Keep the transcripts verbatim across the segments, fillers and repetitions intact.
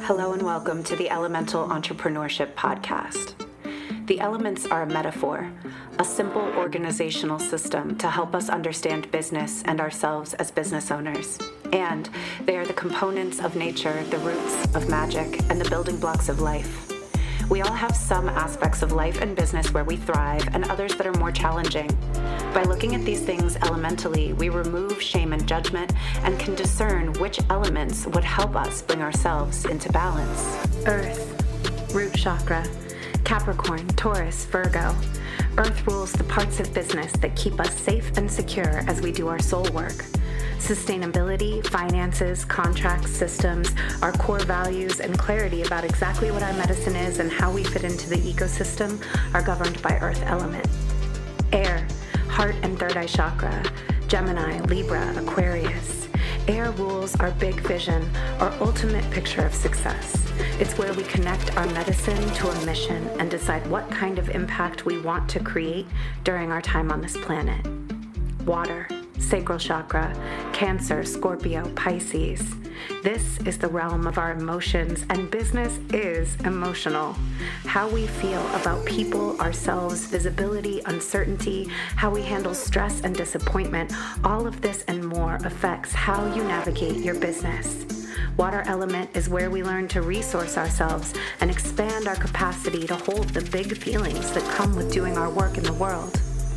Hello and welcome to the Elemental Entrepreneurship Podcast. The elements are a metaphor, a simple organizational system to help us understand business and ourselves as business owners. And they are the components of nature, the roots of magic, and the building blocks of life. We all have some aspects of life and business where we thrive and others that are more challenging. By looking at these things elementally, we remove shame and judgment and can discern which elements would help us bring ourselves into balance. Earth, root chakra, Capricorn, Taurus, Virgo. Earth rules the parts of business that keep us safe and secure as we do our soul work. Sustainability, finances, contracts, systems, our core values, and clarity about exactly what our medicine is and how we fit into the ecosystem are governed by Earth element. Air, heart and third eye chakra, Gemini, Libra, Aquarius. Air rules our big vision, our ultimate picture of success. It's where we connect our medicine to a mission and decide what kind of impact we want to create during our time on this planet. Water, sacral chakra, Cancer, Scorpio, Pisces. This is the realm of our emotions, and business is emotional. How we feel about people, ourselves, visibility, uncertainty, how we handle stress and disappointment, all of this and more affects how you navigate your business. Water element is where we learn to resource ourselves and expand our capacity to hold the big feelings that come with doing our work in the world.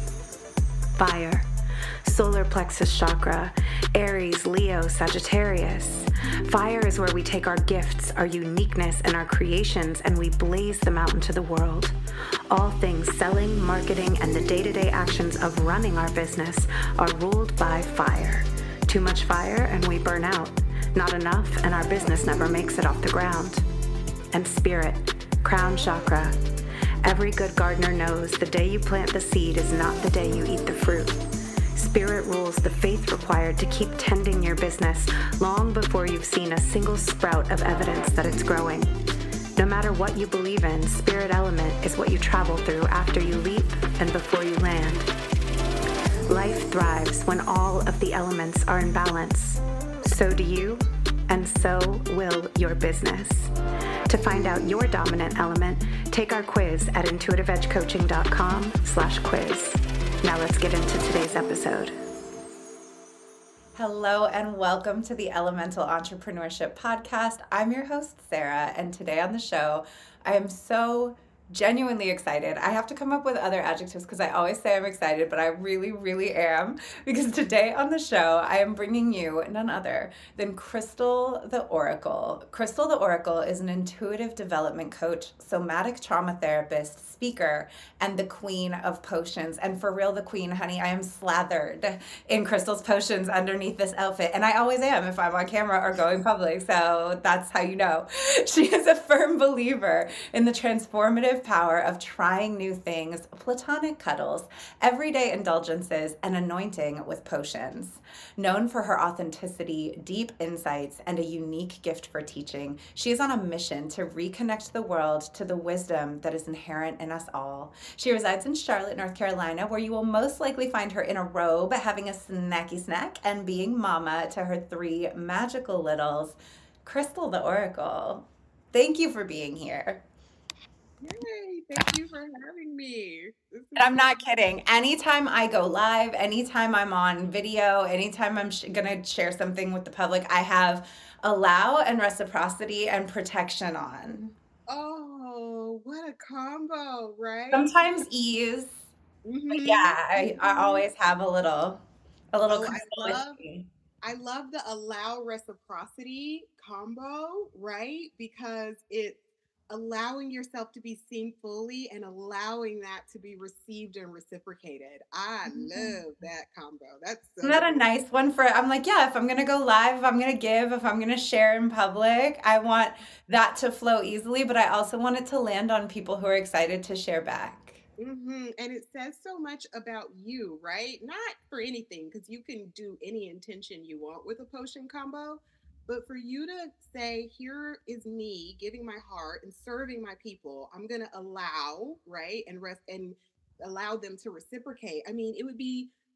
Fire, solar plexus chakra, Aries, Leo, Sagittarius. Fire is where we take our gifts, our uniqueness, and our creations, and we blaze them out into the world. All things selling, marketing, and the day-to-day actions of running our business are ruled by fire. Too much fire and we burn out. Not enough and our business never makes it off the ground. And spirit, crown chakra. Every good gardener knows the day you plant the seed is not the day you eat the fruit. Spirit rules the faith required to keep tending your business long before you've seen a single sprout of evidence that it's growing. No matter what you believe in, spirit element is what you travel through after you leap and before you land. Life thrives when all of the elements are in balance. So do you, and so will your business. To find out your dominant element, take our quiz at intuitiveedgecoaching.com slash quiz. Now let's get into today's episode. Hello and welcome to the Elemental Entrepreneurship Podcast. I'm your host, Sarah, and today on the show, I am so genuinely excited. I have to come up with other adjectives because I always say I'm excited, but I really, really am. Because today on the show, I am bringing you none other than Crystal the Oracle. Crystal the Oracle is an intuitive development coach, somatic trauma therapist, speaker, and the queen of potions. And for real, the queen, honey, I am slathered in Crystal's potions underneath this outfit. And I always am if I'm on camera or going public. So that's how you know. She is a firm believer in the transformative power of trying new things, platonic cuddles, everyday indulgences, and anointing with potions. Known for her authenticity, deep insights, and a unique gift for teaching, she is on a mission to reconnect the world to the wisdom that is inherent in us all. She resides in Charlotte, North Carolina, where you will most likely find her in a robe, having a snacky snack, and being mama to her three magical littles. Crystal the Oracle, thank you for being here. Yay, thank you for having me. And I'm not kidding. Anytime I go live, anytime I'm on video, anytime I'm sh- going to share something with the public, I have allow and reciprocity and protection on. Oh, what a combo, right? Sometimes ease. Mm-hmm. But yeah, I, I always have a little, a little. Oh, I love, I love the allow reciprocity combo, right? Because it allowing yourself to be seen fully and allowing that to be received and reciprocated. I love that combo. That's so Isn't that a nice one for, I'm like, yeah, if I'm going to go live, if I'm going to give, if I'm going to share in public, I want that to flow easily, but I also want it to land on people who are excited to share back. Mm-hmm. And it says so much about you, right? Not for anything, because you can do any intention you want with a potion combo. But for you to say, here is me giving my heart and serving my people, I'm going to allow, right, and rest and allow them to reciprocate. I mean, it would be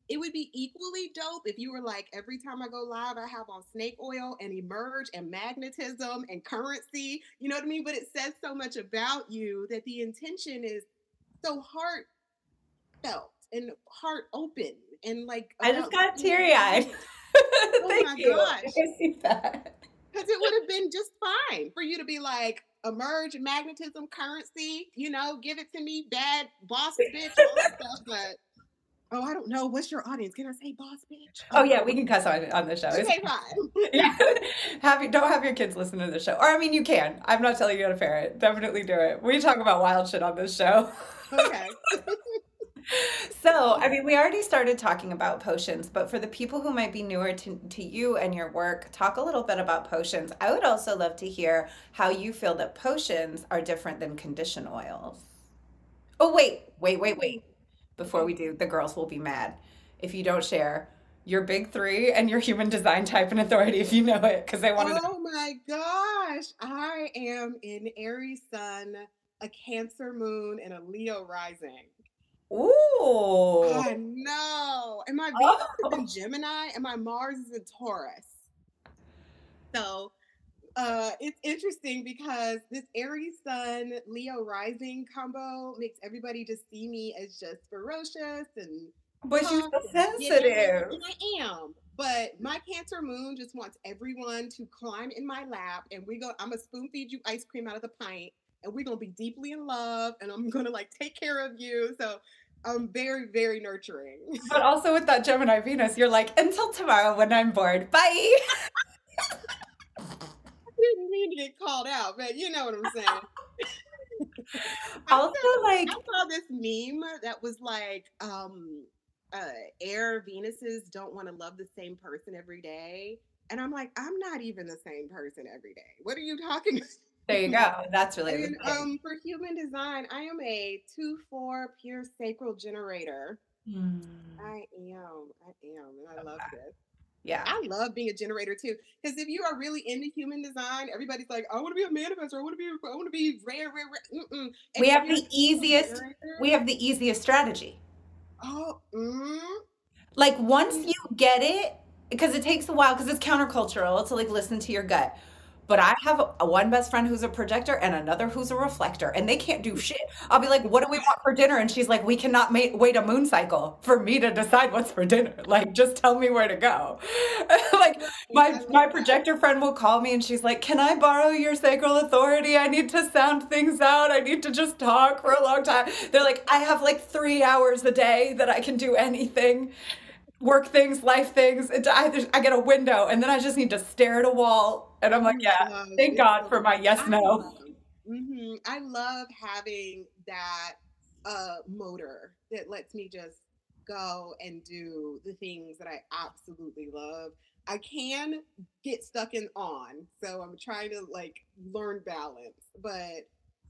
it would be equally dope if you were like, every time I go live, I have on snake oil and emerge and magnetism and currency. You know what I mean? But it says so much about you that the intention is so heartfelt and heart open and like I just about got being teary eyed. present. Oh Thank my you. gosh. I see that. Because it would have been just fine for you to be like, emerge, magnetism, currency, you know, give it to me, bad boss bitch, all that stuff. But oh, I don't know. What's your audience? Can I say boss bitch? Oh yeah, we can cuss on on the show. It's- Okay, fine. yeah. Have you don't have your kids listen to the show. Or I mean you can. I'm not telling you how to parent. Definitely do it. We talk about wild shit on this show. Okay. So, I mean, we already started talking about potions, but for the people who might be newer to, to you and your work, talk a little bit about potions. I would also love to hear how you feel that potions are different than condition oils. Oh, wait, wait, wait, wait. Before we do, the girls will be mad if you don't share your big three and your human design type and authority if you know it, because they want to know. Oh my gosh. I am an Aries sun, a Cancer moon, and a Leo rising. Ooh. I know. And my Venus Oh. is in Gemini and my Mars is in Taurus. So uh, it's interesting because this Aries sun, Leo rising combo makes everybody just see me as just ferocious and But she's tough so and giddy, sensitive. and I am. But my Cancer moon just wants everyone to climb in my lap, and we go. I'm gonna spoon feed you ice cream out of the pint, and we're gonna be deeply in love, and I'm gonna like take care of you. So I'm very, very nurturing. But also with that Gemini Venus, you're like, until tomorrow when I'm bored. Bye. I didn't mean to get called out, but you know what I'm saying. Also, I, like, I saw this meme that was like, um, uh, air Venuses don't want to love the same person every day. And I'm like, I'm not even the same person every day. What are you talking about? there you go. That's really And, the thing. um, for human design, I am a two four pure sacral generator. Hmm. I am. I am. And I love this. Yeah. I love being a generator too. Because if you are really into human design, everybody's like, I want to be a manifestor. I want to be, I want to be rare, rare, rare. Mm-mm. And We if have you're the a easiest, generator, we have the easiest strategy. oh, mm, Like once you get it, because it takes a while, because it's countercultural to like listen to your gut. But I have a, a one best friend who's a projector and another who's a reflector, and they can't do shit. I'll be like, "What do we want for dinner?" And she's like, "We cannot ma- wait a moon cycle for me to decide what's for dinner. Like, just tell me where to go." Like my my projector friend will call me and she's like, "Can I borrow your sacral authority? I need to sound things out. I need to just talk for a long time." They're like, "I have like three hours a day that I can do anything." Work things, life things. It, I, I get a window, and then I just need to stare at a wall, and I'm like, yeah, gosh, thank it's God so for my yes, I no. love, hmm I love having that uh, motor that lets me just go and do the things that I absolutely love. I can get stuck in on, so I'm trying to like learn balance, but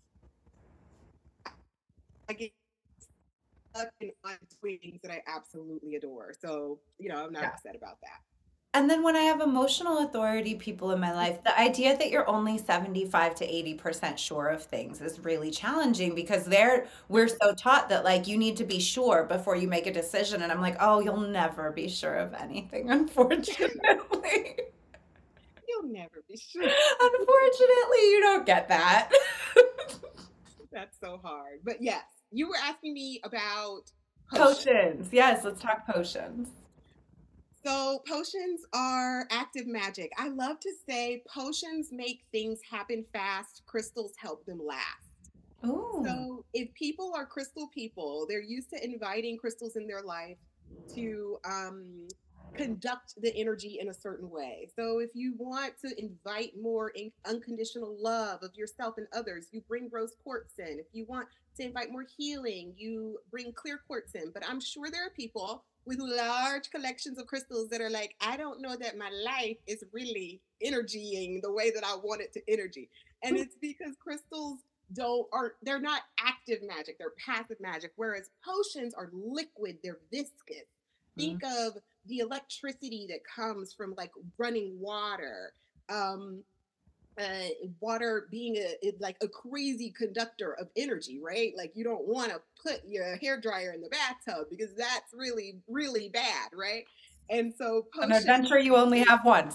I get stuck in on doing things that I absolutely adore. So, you know, I'm not Yeah. upset about that. And then when I have emotional authority people in my life, the idea that you're only seventy-five to eighty percent sure of things is really challenging because they're we're so taught that like you need to be sure before you make a decision. And I'm like, oh, you'll never be sure of anything, unfortunately. You'll never be sure. Unfortunately, you don't get that. That's so hard. But yes, you were asking me about Potions. potions. Yes, let's talk potions. So, potions are active magic. I love to say potions make things happen fast, crystals help them last. Ooh. So, if people are crystal people, they're used to inviting crystals in their life to um, conduct the energy in a certain way. So, if you want to invite more in- unconditional love of yourself and others, you bring rose quartz in. If you want to invite more healing, you bring clear quartz in. But I'm sure there are people with large collections of crystals that are like, I don't know that my life is really energying the way that I want it to energy. And it's because crystals don't are they're not active magic, they're passive magic, whereas potions are liquid, they're viscous. Think of the electricity that comes from like running water. Um, uh, water being a it- like a crazy conductor of energy, right? Like you don't want to put your hair dryer in the bathtub because that's really really bad, right? And so An potions adventure you only have once.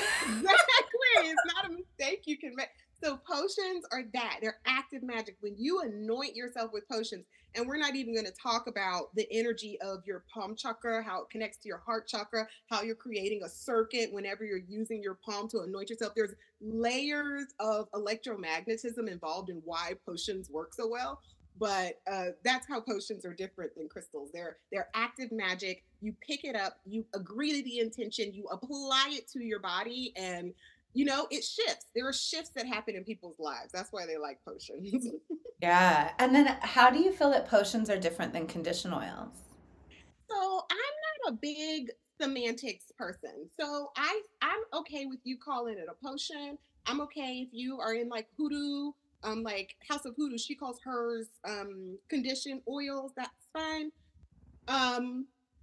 exactly. It's not a mistake you can make. So potions are that. They're active magic. When you anoint yourself with potions, and we're not even going to talk about the energy of your palm chakra, how it connects to your heart chakra, how you're creating a circuit whenever you're using your palm to anoint yourself. There's layers of electromagnetism involved in why potions work so well. But uh, that's how potions are different than crystals. They're they're active magic. You pick it up, you agree to the intention, you apply it to your body, and you know it shifts. There are shifts that happen in people's lives. That's why they like potions. Yeah. And then how do you feel that potions are different than conditioned oils? So I'm not a big semantics person. So I I'm okay with you calling it a potion. I'm okay if you are in like hoodoo, um, like House of Hoodoo. She calls hers um conditioned oils. That's fine. Um,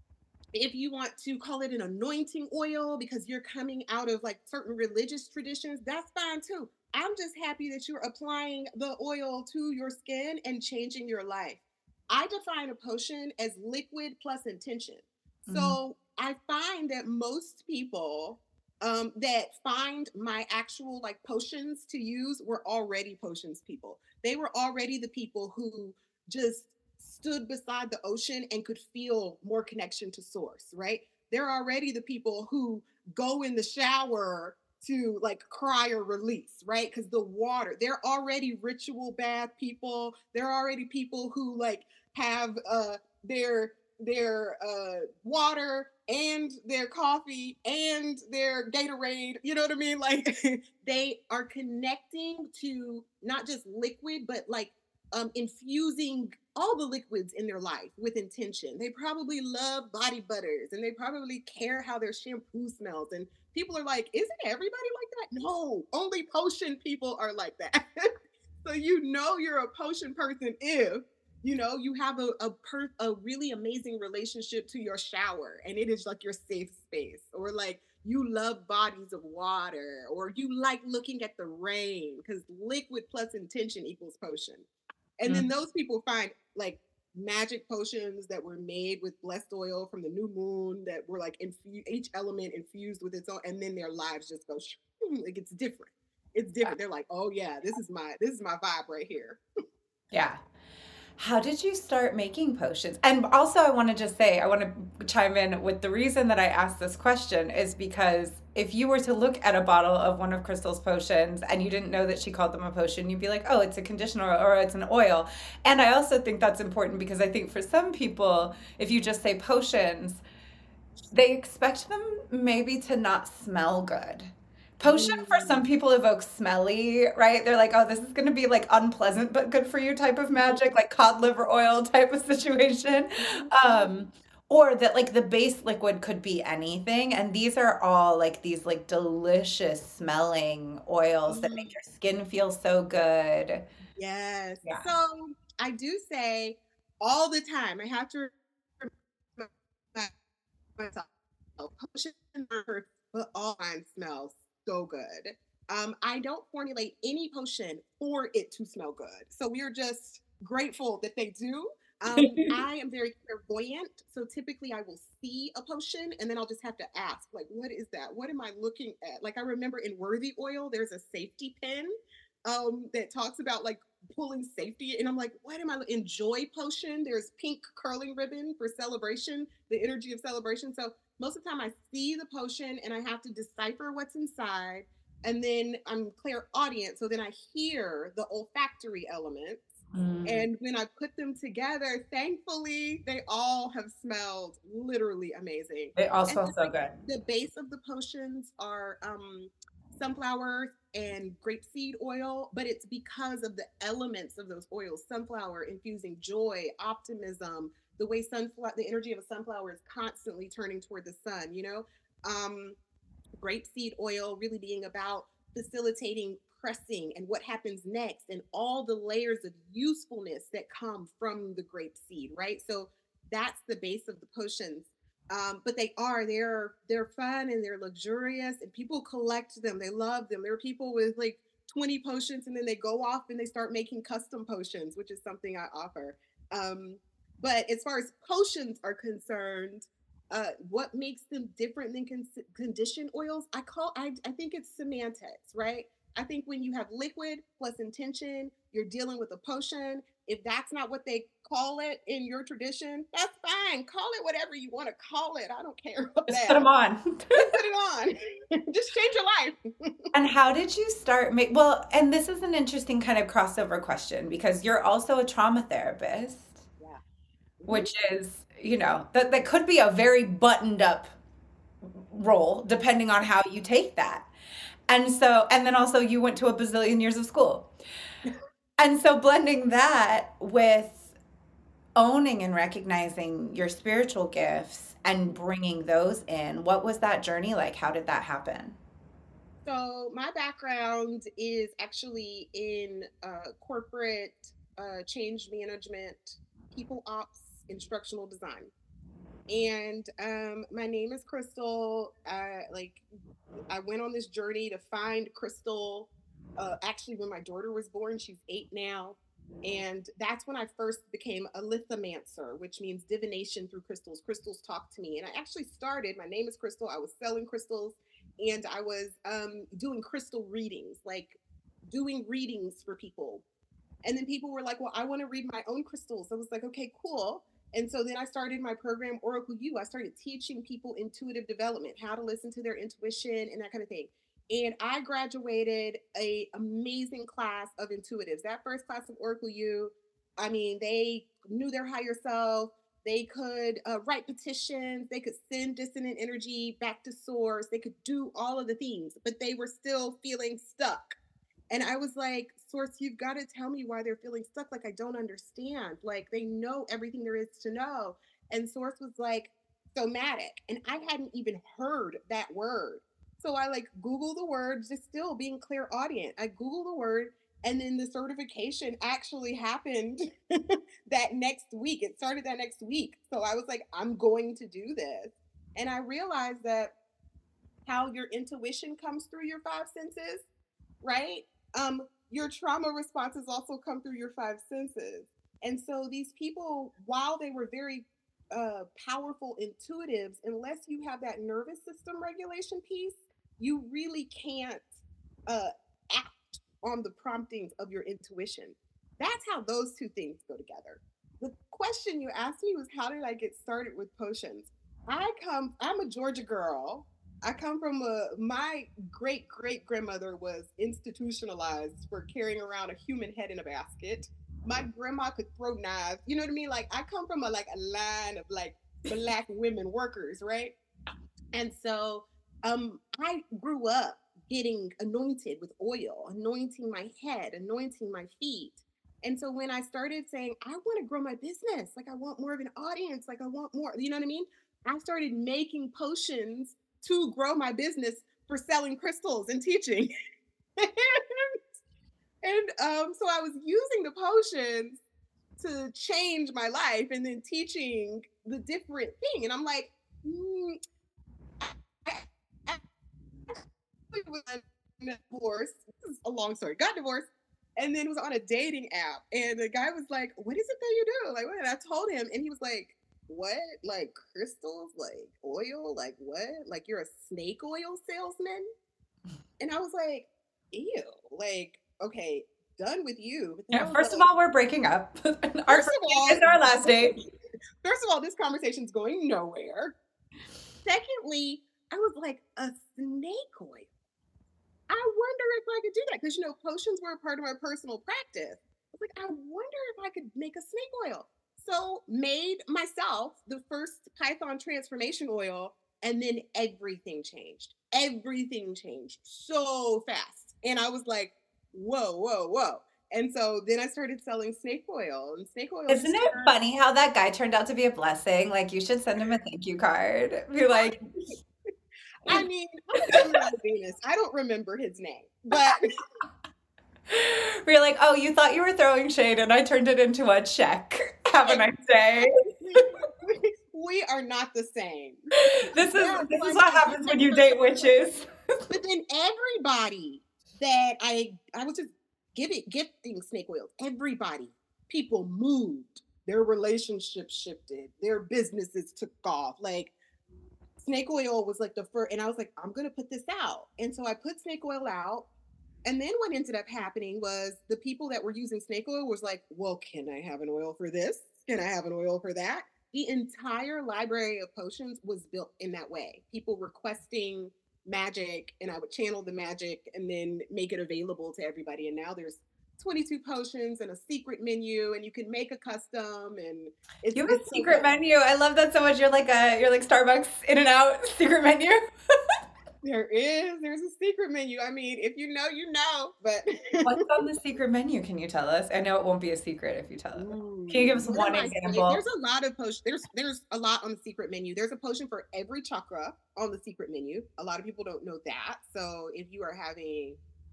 if you want to call it an anointing oil because you're coming out of like certain religious traditions, that's fine too. I'm just happy that you're applying the oil to your skin and changing your life. I define a potion as liquid plus intention. Mm. So I find that most people um, that find my actual like potions to use were already potions people. They were already the people who just stood beside the ocean and could feel more connection to source, right? They're already the people who go in the shower to like cry or release, right? Because the water, they're already ritual bath people. They're already people who like have uh their their uh water and their coffee and their Gatorade, you know what I mean? Like they are connecting to not just liquid, but like um, infusing all the liquids in their life with intention. They probably love body butters and they probably care how their shampoo smells. And people are like, isn't everybody like that? No, only potion people are like that. So you know you're a potion person if you know you have a a, per, a really amazing relationship to your shower and it is like your safe space, or like you love bodies of water, or you like looking at the rain because liquid plus intention equals potion. And then Mm. those people find like magic potions that were made with blessed oil from the new moon that were like infu- each element infused with its own, and then their lives just go like it's different. It's different. They're like, oh yeah, this is my this is my vibe right here. Yeah. How did you start making potions? And also, I want to just say, I want to chime in with the reason that I asked this question is because if you were to look at a bottle of one of Crystal's potions and you didn't know that she called them a potion, you'd be like, oh, it's a conditioner or it's an oil. And I also think that's important because I think for some people, if you just say potions, they expect them maybe to not smell good. Potion for some Mm. people evokes smelly, right? They're like, oh, this is going to be like unpleasant but good for you type of magic, like cod liver oil type of situation. Um, or that like the base liquid could be anything. And these are all like these like delicious smelling oils that make Mm. your skin feel so good. Yes. Yeah. So I do say all the time, I have to remind myself, potions are perfect, but all mine smells so good. Um, I don't formulate any potion for it to smell good. So we're just grateful that they do. Um, I am very clairvoyant. So typically I will see a potion and then I'll just have to ask, like, what is that? What am I looking at? Like I remember in Worthy Oil, there's a safety pin um, that talks about like pulling safety. And I'm like, what am I? Enjoy potion. There's pink curling ribbon for celebration, the energy of celebration. So most of the time I see the potion and I have to decipher what's inside. And then I'm clairaudient. So then I hear the olfactory elements. Mm. And when I put them together, thankfully, they all have smelled literally amazing. They all And smell then, so like good. the base of the potions are um, sunflower and grapeseed oil, but it's because of the elements of those oils. Sunflower infusing joy, optimism, the way sunflower, the energy of a sunflower is constantly turning toward the sun, you know? Um, Grapeseed oil really being about facilitating pressing and what happens next and all the layers of usefulness that come from the grape seed, right? So that's the base of the potions. Um, but they are, they're, they're fun and they're luxurious and people collect them. They love them. There are people with like twenty potions and then they go off and they start making custom potions, which is something I offer. Um, but as far as potions are concerned, uh, what makes them different than con- conditioned oils? I call, I, I think it's semantics, right? I think when you have liquid plus intention, you're dealing with a potion. If that's not what they call it in your tradition, that's fine. Call it whatever you want to call it. I don't care about Just that. put them on. Just put it on. Just change your life. And how did you start make well, and this is an interesting kind of crossover question because you're also a trauma therapist, Yeah. which is, you know, that that could be a very buttoned up role depending on how you take that. And so, and then also you went to a bazillion years of school. And so blending that with owning and recognizing your spiritual gifts and bringing those in, what was that journey like? How did that happen? So my background is actually in uh, corporate uh, change management, people ops, instructional design. And um, my name is Crystal. Uh, like I went on this journey to find Crystal. Uh, actually, when my daughter was born, she's eight now. And that's when I first became a lithomancer, which means divination through crystals. Crystals talk to me. And I actually started, my name is Crystal. I was selling crystals and I was um, doing crystal readings, like doing readings for people. And then people were like, well, I want to read my own crystals. I was like, okay, cool. And so then I started my program, Oracle U. I started teaching people intuitive development, how to listen to their intuition and that kind of thing. And I graduated a amazing class of intuitives. That first class of Oracle U, I mean, they knew their higher self. They could uh, write petitions. They could send dissonant energy back to source. They could do all of the things, but they were still feeling stuck. And I was like, Source, you've got to tell me why they're feeling stuck. Like, I don't understand. Like, they know everything there is to know. And Source was like, somatic. And I hadn't even heard that word. So I like Google the word, just still being clairaudient. I Google the word, and then the certification actually happened that next week. It started that next week. So I was like, I'm going to do this. And I realized that how your intuition comes through your five senses, right? Um, your trauma responses also come through your five senses. And so these people, while they were very uh, powerful intuitives, unless you have that nervous system regulation piece, you really can't uh, act on the promptings of your intuition. That's how those two things go together. The question you asked me was, how did I get started with potions? I come, I'm a Georgia girl. I come from a, my great great grandmother was institutionalized for carrying around a human head in a basket. My grandma could throw knives. You know what I mean? Like I come from a like a line of like Black women workers, right? And so um, I grew up getting anointed with oil, anointing my head, anointing my feet. And so when I started saying, I want to grow my business, like I want more of an audience, like I want more, you know what I mean? I started making potions to grow my business for selling crystals and teaching. and um, so I was using the potions to change my life and then teaching the different thing. And I'm like, mm, was divorced. This is a long story. Got divorced, and then was on a dating app. And the guy was like, "What is it that you do?" Like, what? And I told him, and he was like, "What? Like crystals? Like oil? Like what? Like you're a snake oil salesman?" And I was like, "Ew! Like, okay, done with you." Yeah, first of all, we're breaking up. Our first of all, is our last date. First of all, this conversation's going nowhere. Secondly, I was like, a snake oil. I wonder if I could do that because, you know, potions were a part of my personal practice. I was like, I wonder if I could make a snake oil. So made myself the first Python transformation oil, and then everything changed. Everything changed so fast. And I was like, whoa, whoa, whoa. And so then I started selling snake oil and snake oil. Isn't it funny how that guy turned out to be a blessing? Like you should send him a thank you card. Be like, I mean, I'm a Venus. I don't remember his name, but we're like, oh, you thought you were throwing shade, and I turned it into a check. Have a nice day. we are not the same. This There is are this is plenty what of happens when you date witches. but then everybody that I I was just giving gifting snake oils, everybody, people moved, their relationships shifted, their businesses took off. Like snake oil was like the first, and I was like, I'm gonna put this out. And so I put snake oil out. And then what ended up happening was the people that were using snake oil was like, well, can I have an oil for this? Can I have an oil for that? The entire library of potions was built in that way. People requesting magic, and I would channel the magic and then make it available to everybody. And now there's twenty-two potions and a secret menu, and you can make a custom, and it's, You have a it's so secret good. menu. I love that so much. You're like a you're like Starbucks in and out secret menu. There is, there's a secret menu. I mean, if you know, you know, but What's on the secret menu? Can you tell us? I know it won't be a secret if you tell us. Can you give us What one am I saying? example? There's a lot of potions. There's there's a lot on the secret menu. There's a potion for every chakra on the secret menu. A lot of people don't know that. So if you are having,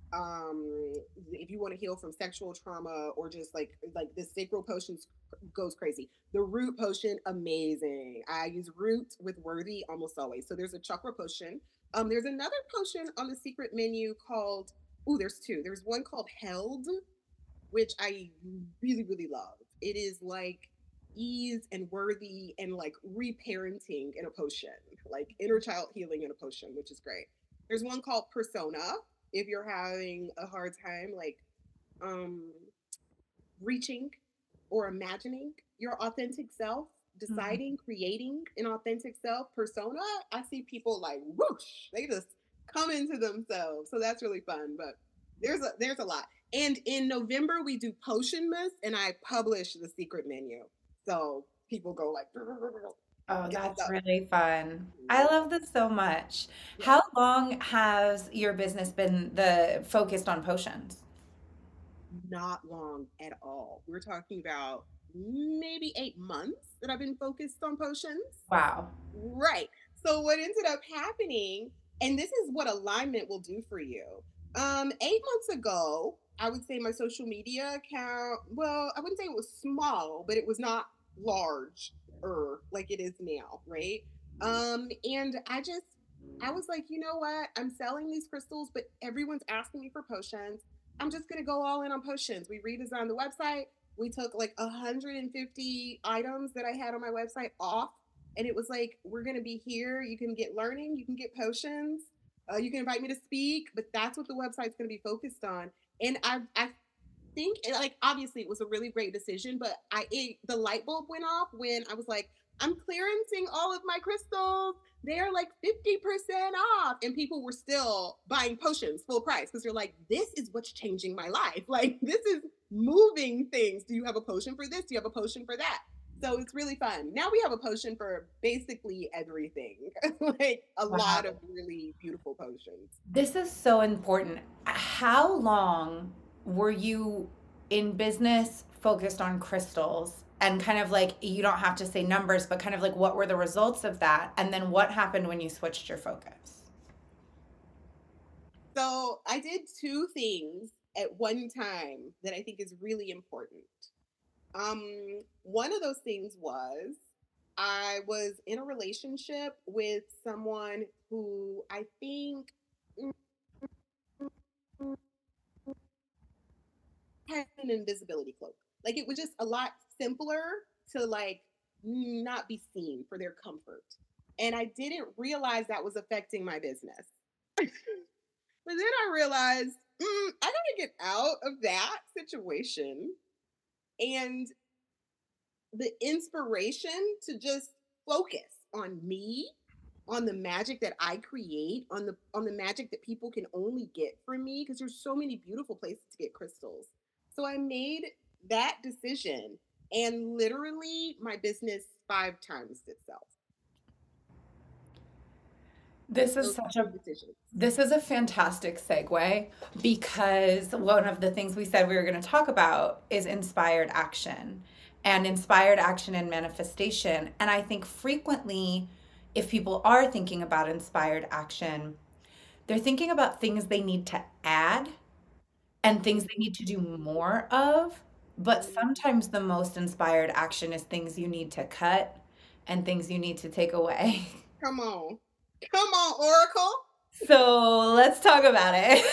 um, if you want to heal from sexual trauma or just like like the sacral potions goes crazy. The root potion, amazing. I use root with worthy almost always. So there's a chakra potion. Um, there's another potion on the secret menu called. Oh, there's two. There's one called Held, which I really, really love. It is like ease and worthy and like reparenting in a potion, like inner child healing in a potion, which is great. There's one called Persona if you're having a hard time like um reaching or imagining your authentic self, deciding, creating an authentic self. Persona, I see people like whoosh, they just come into themselves. So that's really fun. But there's a there's a lot. And in November we do Potionmas, and I publish the secret menu. So people go like Oh, get that's stuff. really fun. I love this so much. Yeah. How long has your business been the focused on potions? Not long at all. We're talking about maybe eight months that I've been focused on potions. Wow. Right. So what ended up happening, and this is what alignment will do for you. Um, eight months ago, I would say my social media account, well, I wouldn't say it was small, but it was not large or like it is now, right? Um, and I just I was like, you know what? I'm selling these crystals, but everyone's asking me for potions. I'm just gonna go all in on potions. We redesigned the website. We took like one hundred fifty items that I had on my website off, and it was like, we're gonna be here. You can get learning. You can get potions. Uh, you can invite me to speak, but that's what the website's gonna be focused on. And I, I think, it, like, obviously, it was a really great decision, but I, it, the light bulb went off when I was like, I'm clearancing all of my crystals. They're like fifty percent off. And people were still buying potions full price because they're like, this is what's changing my life. Like, this is moving things. Do you have a potion for this? Do you have a potion for that? So it's really fun. Now we have a potion for basically everything, like a Wow. lot of really beautiful potions. This is so important. How long were you in business focused on crystals? And kind of like, you don't have to say numbers, but kind of like, what were the results of that? And then what happened when you switched your focus? So I did two things at one time that I think is really important. Um, one of those things was I was in a relationship with someone who I think had an invisibility cloak. Like it was just a lot simpler to like not be seen for their comfort. And I didn't realize that was affecting my business. But then I realized mm, I gotta get out of that situation, and the inspiration to just focus on me, on the magic that I create, on the on the magic that people can only get from me, because there's so many beautiful places to get crystals. So I made that decision, and literally my business five times itself. This is Those such two a decisions. This is a fantastic segue because one of the things we said we were going to talk about is inspired action and inspired action and manifestation. And I think frequently, if people are thinking about inspired action, they're thinking about things they need to add and things they need to do more of. But sometimes the most inspired action is things you need to cut and things you need to take away. Come on. Come on, Oracle. So let's talk about it.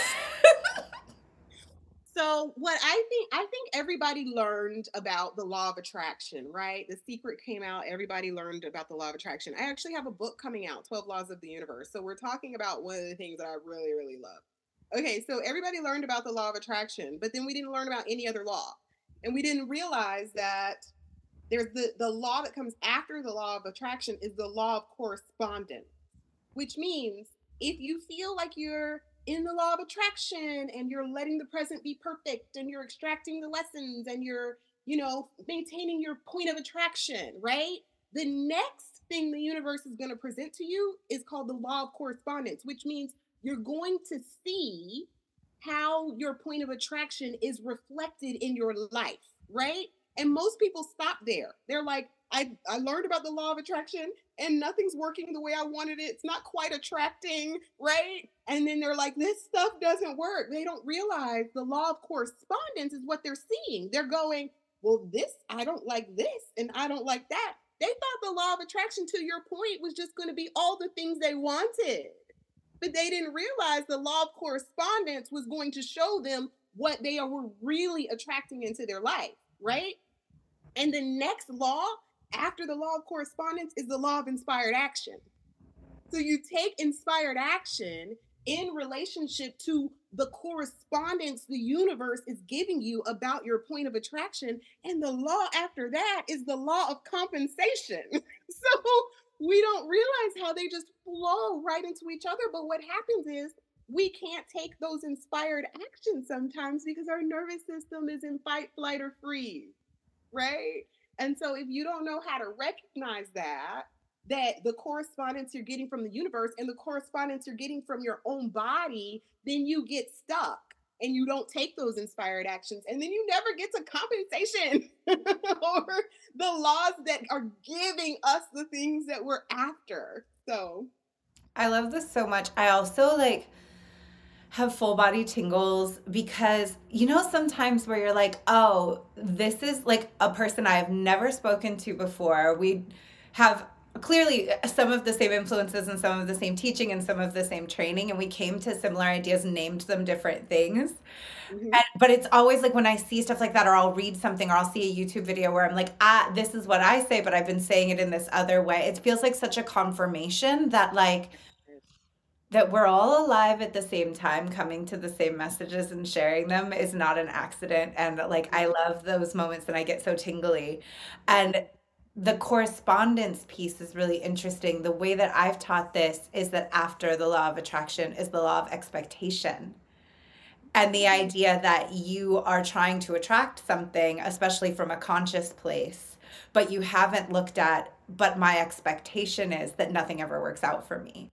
So what I think, I think everybody learned about the law of attraction, right? The Secret came out. Everybody learned about the law of attraction. I actually have a book coming out, twelve Laws of the Universe. So we're talking about one of the things that I really, really love. Okay, so everybody learned about the law of attraction, but then we didn't learn about any other law. And we didn't realize that there's the, the law that comes after the law of attraction is the law of correspondence, which means if you feel like you're in the law of attraction and you're letting the present be perfect and you're extracting the lessons and you're, you know, maintaining your point of attraction, right? The next thing the universe is going to present to you is called the law of correspondence, which means you're going to see how your point of attraction is reflected in your life, right? And most people stop there. They're like, I, I learned about the law of attraction and nothing's working the way I wanted it. It's not quite attracting, right? And then they're like, this stuff doesn't work. They don't realize the law of correspondence is what they're seeing. They're going, well, this, I don't like this and I don't like that. They thought the law of attraction, to your point, was just going to be all the things they wanted. But they didn't realize the law of correspondence was going to show them what they were really attracting into their life, right? And the next law after the law of correspondence is the law of inspired action. So you take inspired action in relationship to the correspondence the universe is giving you about your point of attraction. And the law after that is the law of compensation. So we don't realize how they just flow right into each other. But what happens is we can't take those inspired actions sometimes because our nervous system is in fight, flight, or freeze, right? And so if you don't know how to recognize that, that the correspondence you're getting from the universe and the correspondence you're getting from your own body, then you get stuck and you don't take those inspired actions. And then you never get to compensation or the laws that are giving us the things that we're after. So I love this so much. I also like have full body tingles because, you know, sometimes where you're like, oh, this is like a person I have never spoken to before. We have clearly some of the same influences and some of the same teaching and some of the same training, and we came to similar ideas, named them different things. Mm-hmm. And, but it's always like when I see stuff like that, or I'll read something or I'll see a YouTube video where I'm like, ah, this is what I say, but I've been saying it in this other way. It feels like such a confirmation that like, that we're all alive at the same time, coming to the same messages and sharing them is not an accident. And like, I love those moments and I get so tingly. And the correspondence piece is really interesting. The way that I've taught this is that after the law of attraction is the law of expectation. And the idea that you are trying to attract something, especially from a conscious place, but you haven't looked at, but my expectation is that nothing ever works out for me.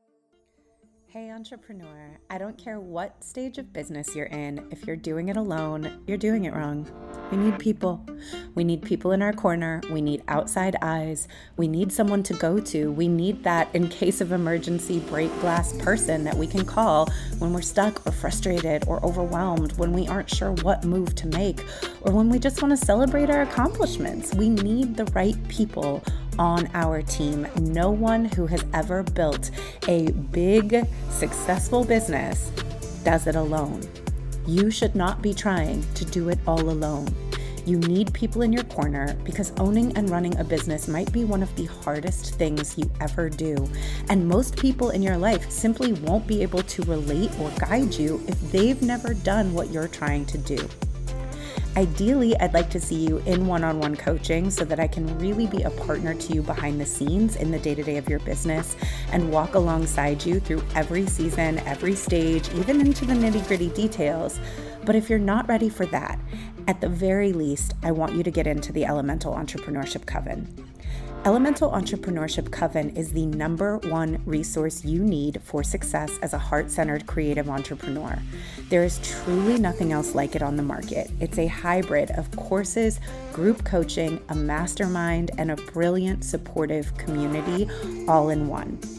Hey entrepreneur, I don't care what stage of business you're in, if you're doing it alone, you're doing it wrong. We need people. We need people in our corner. We need outside eyes. We need someone to go to. We need that in case of emergency break glass person that we can call when we're stuck or frustrated or overwhelmed, when we aren't sure what move to make, or when we just want to celebrate our accomplishments. We need the right people on our team. No one who has ever built a big, successful business does it alone. You should not be trying to do it all alone. You need people in your corner because owning and running a business might be one of the hardest things you ever do. And most people in your life simply won't be able to relate or guide you if they've never done what you're trying to do. Ideally, I'd like to see you in one-on-one coaching so that I can really be a partner to you behind the scenes in the day-to-day of your business and walk alongside you through every season, every stage, even into the nitty-gritty details. But if you're not ready for that, at the very least, I want you to get into the Elemental Entrepreneurship Coven. Elemental Entrepreneurship Coven is the number one resource you need for success as a heart-centered creative entrepreneur. There is truly nothing else like it on the market. It's a hybrid of courses, group coaching, a mastermind, and a brilliant, supportive community all in one.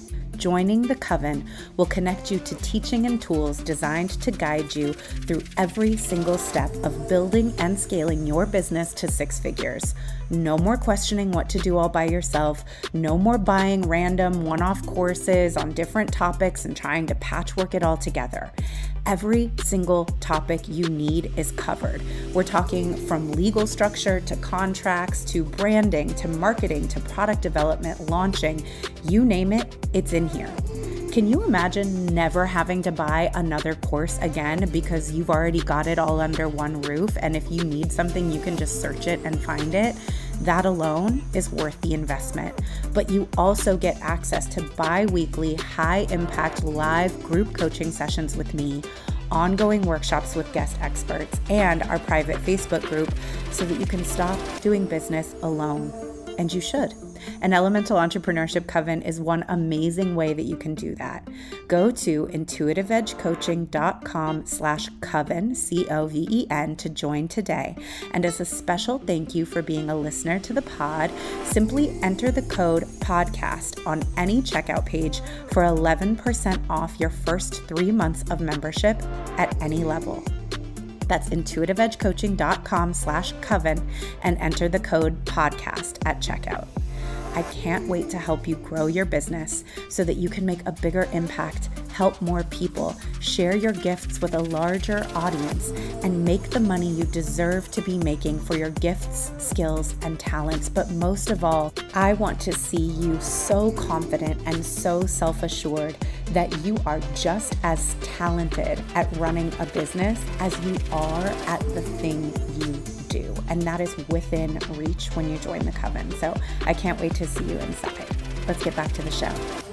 Joining the Coven will connect you to teaching and tools designed to guide you through every single step of building and scaling your business to six figures. No more questioning what to do all by yourself. No more buying random one-off courses on different topics and trying to patchwork it all together. Every single topic you need is covered. We're talking from legal structure to contracts to branding to marketing to product development, launching, you name it, it's in here. Can you imagine never having to buy another course again because you've already got it all under one roof, and if you need something, you can just search it and find it? That alone is worth the investment. But you also get access to bi-weekly, high-impact live group coaching sessions with me, ongoing workshops with guest experts, and our private Facebook group so that you can stop doing business alone. And you should. An Elemental Entrepreneurship Coven is one amazing way that you can do that. Go to intuitiveedgecoaching.com slash coven, C O V E N, to join today. And as a special thank you for being a listener to the pod, simply enter the code podcast on any checkout page for eleven percent off your first three months of membership at any level. That's intuitiveedgecoaching.com slash coven and enter the code podcast at checkout. I can't wait to help you grow your business so that you can make a bigger impact, help more people, share your gifts with a larger audience, and make the money you deserve to be making for your gifts, skills, and talents. But most of all, I want to see you so confident and so self-assured that you are just as talented at running a business as you are at the thing you do. And that is within reach when you join the Coven. So I can't wait to see you inside. Let's get back to the show.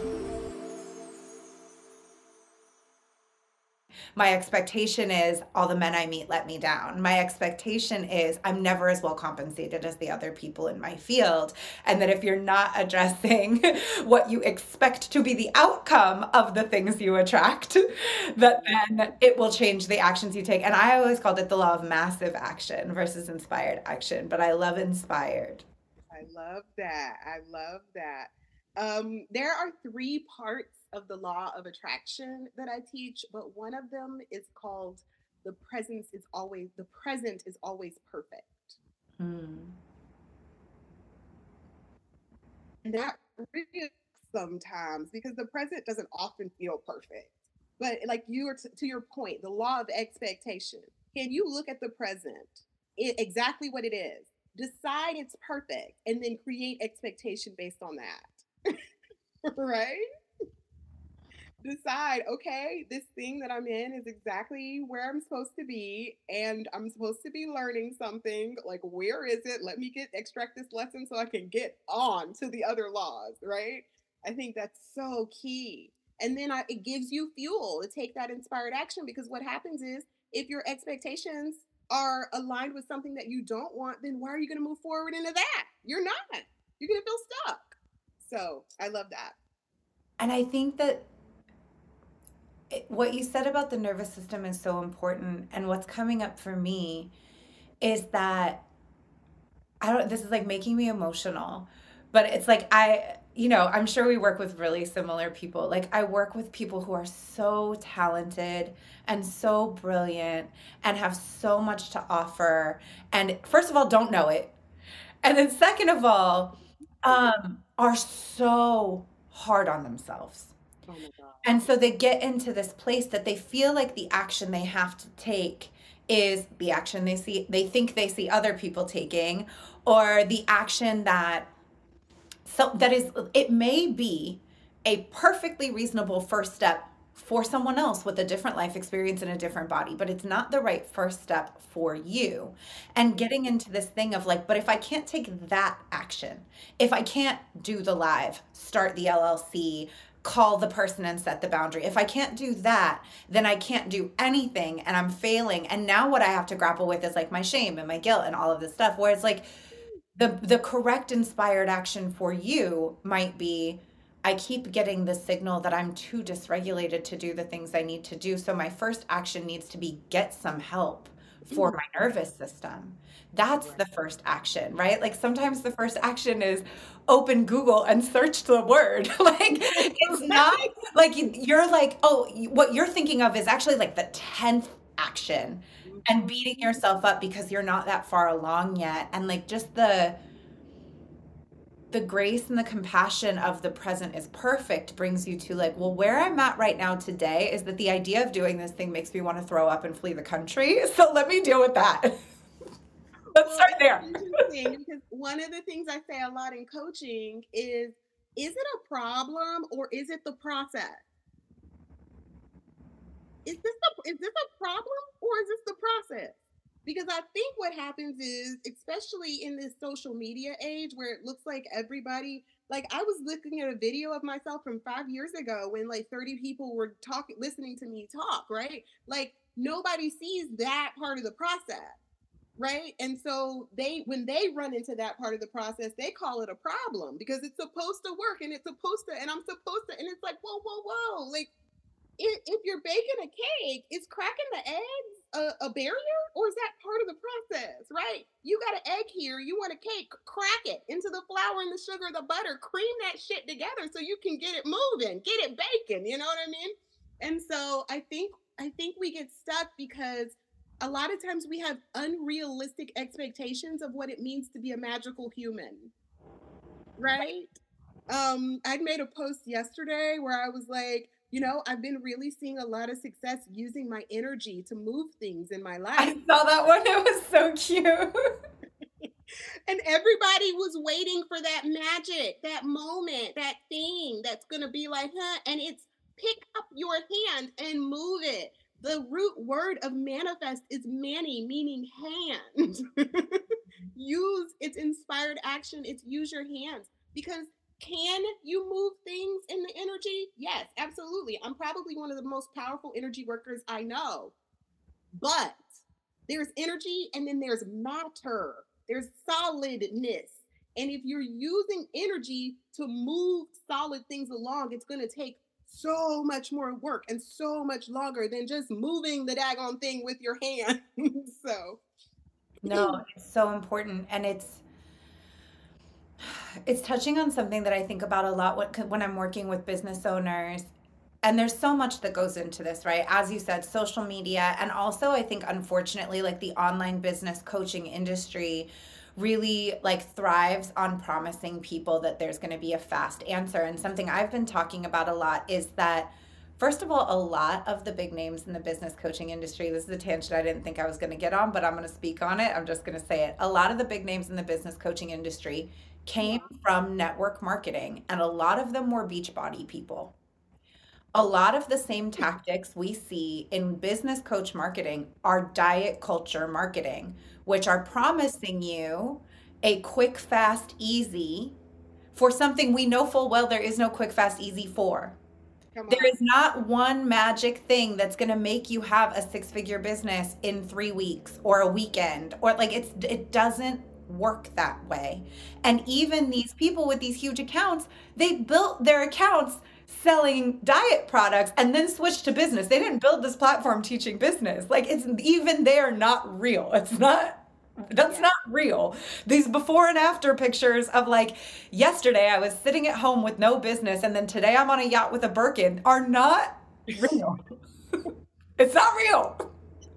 My expectation is all the men I meet let me down. My expectation is I'm never as well compensated as the other people in my field. And that if you're not addressing what you expect to be the outcome of the things you attract, that then it will change the actions you take. And I always called it the law of massive action versus inspired action, but I love inspired. I love that. I love that. Um, there are three parts of the law of attraction that I teach, but one of them is called the presence is always, the present is always perfect. Hmm. And that really sometimes because the present doesn't often feel perfect. But like you are t- to your point, the law of expectation. Can you look at the present, it, exactly what it is, decide it's perfect, and then create expectation based on that? Right? Decide, okay, this thing that I'm in is exactly where I'm supposed to be, and I'm supposed to be learning something. Like, where is it? Let me get extract this lesson so I can get on to the other laws, right? I think that's so key. And then I, it gives you fuel to take that inspired action, because what happens is if your expectations are aligned with something that you don't want, then why are you going to move forward into that? You're not. You're going to feel stuck. So I love that. And I think that it, what you said about the nervous system is so important. And what's coming up for me is that I don't, this is like making me emotional, but it's like, I, you know, I'm sure we work with really similar people. Like I work with people who are so talented and so brilliant and have so much to offer. And first of all, don't know it. And then second of all, um, are so hard on themselves. Oh my God. And so they get into this place that they feel like the action they have to take is the action they see, they think they see other people taking, or the action that, so that is, it may be a perfectly reasonable first step for someone else with a different life experience in a different body, but it's not the right first step for you. And getting into this thing of like, but if I can't take that action, if I can't do the live, start the L L C, call the person and set the boundary, if I can't do that, then I can't do anything and I'm failing. And now what I have to grapple with is like my shame and my guilt and all of this stuff, where it's like the the correct inspired action for you might be, I keep getting the signal that I'm too dysregulated to do the things I need to do. So my first action needs to be get some help for my nervous system. That's Right. the first action, right? Like sometimes the first action is open Google and search the word. Like it's not like you- you're like, oh, you- what you're thinking of is actually like the tenth action and beating Mhm. yourself up because you're not that far along yet. And like just the the grace and the compassion of the present is perfect brings you to like, well, where I'm at right now today is that the idea of doing this thing makes me want to throw up and flee the country. So let me deal with that. Let's Well, start it's there. interesting because one of the things I say a lot in coaching is is it a problem or is it the process? Is this a, is this a problem or is this the process? Because I think what happens is, especially in this social media age where it looks like everybody, like I was looking at a video of myself from five years ago when like thirty people were talking, listening to me talk, right? Like nobody sees that part of the process, right? And so they, when they run into that part of the process, they call it a problem because it's supposed to work and it's supposed to, and I'm supposed to, and it's like, whoa, whoa, whoa. Like if, if you're baking a cake, is cracking the eggs a, a barrier or is that part of the process, right? You got an egg here, you want a cake, crack it into the flour and the sugar, the butter, cream that shit together so you can get it moving, get it baking, you know what I mean? And so I think I think we get stuck because a lot of times we have unrealistic expectations of what it means to be a magical human, right? Um, I'd made a post yesterday where I was like, you know, I've been really seeing a lot of success using my energy to move things in my I life. saw that one. It was so cute. And everybody was waiting for that magic, that moment, that thing that's going to be like, huh? And it's pick up your hand and move it. The root word of manifest is mani, meaning hand. Use it's inspired action, it's use your hands. Because can you move things in the energy? Yes, absolutely. I'm probably one of the most powerful energy workers I know. But there's energy and then there's matter, there's solidness. And if you're using energy to move solid things along, it's going to take so much more work and so much longer than just moving the daggone thing with your hand. So, No, it's so important. And it's it's touching on something that I think about a lot when, when I'm working with business owners. And there's so much that goes into this, right? As you said, social media. And also, I think, unfortunately, like the online business coaching industry really like thrives on promising people that there's going to be a fast answer. And something I've been talking about a lot is that, first of all, a lot of the big names in the business coaching industry, this is a tangent I didn't think I was going to get on, but I'm going to speak on it. I'm just going to say it. A lot of the big names in the business coaching industry came from network marketing, and a lot of them were Beachbody people. A lot of the same tactics we see in business coach marketing are diet culture marketing, which are promising you a quick, fast, easy for something we know full well there is no quick, fast, easy for. come There on. is not one magic thing that's going to make you have a six-figure business in three weeks or a weekend or like it's it doesn't work that way. And even these people with these huge accounts, they built their accounts selling diet products and then switched to business. They didn't build this platform teaching business. Like it's even they're not real. It's not that's Yeah. not real. These before and after pictures of like yesterday I was sitting at home with no business and then today I'm on a yacht with a Birkin are not real. It's not real.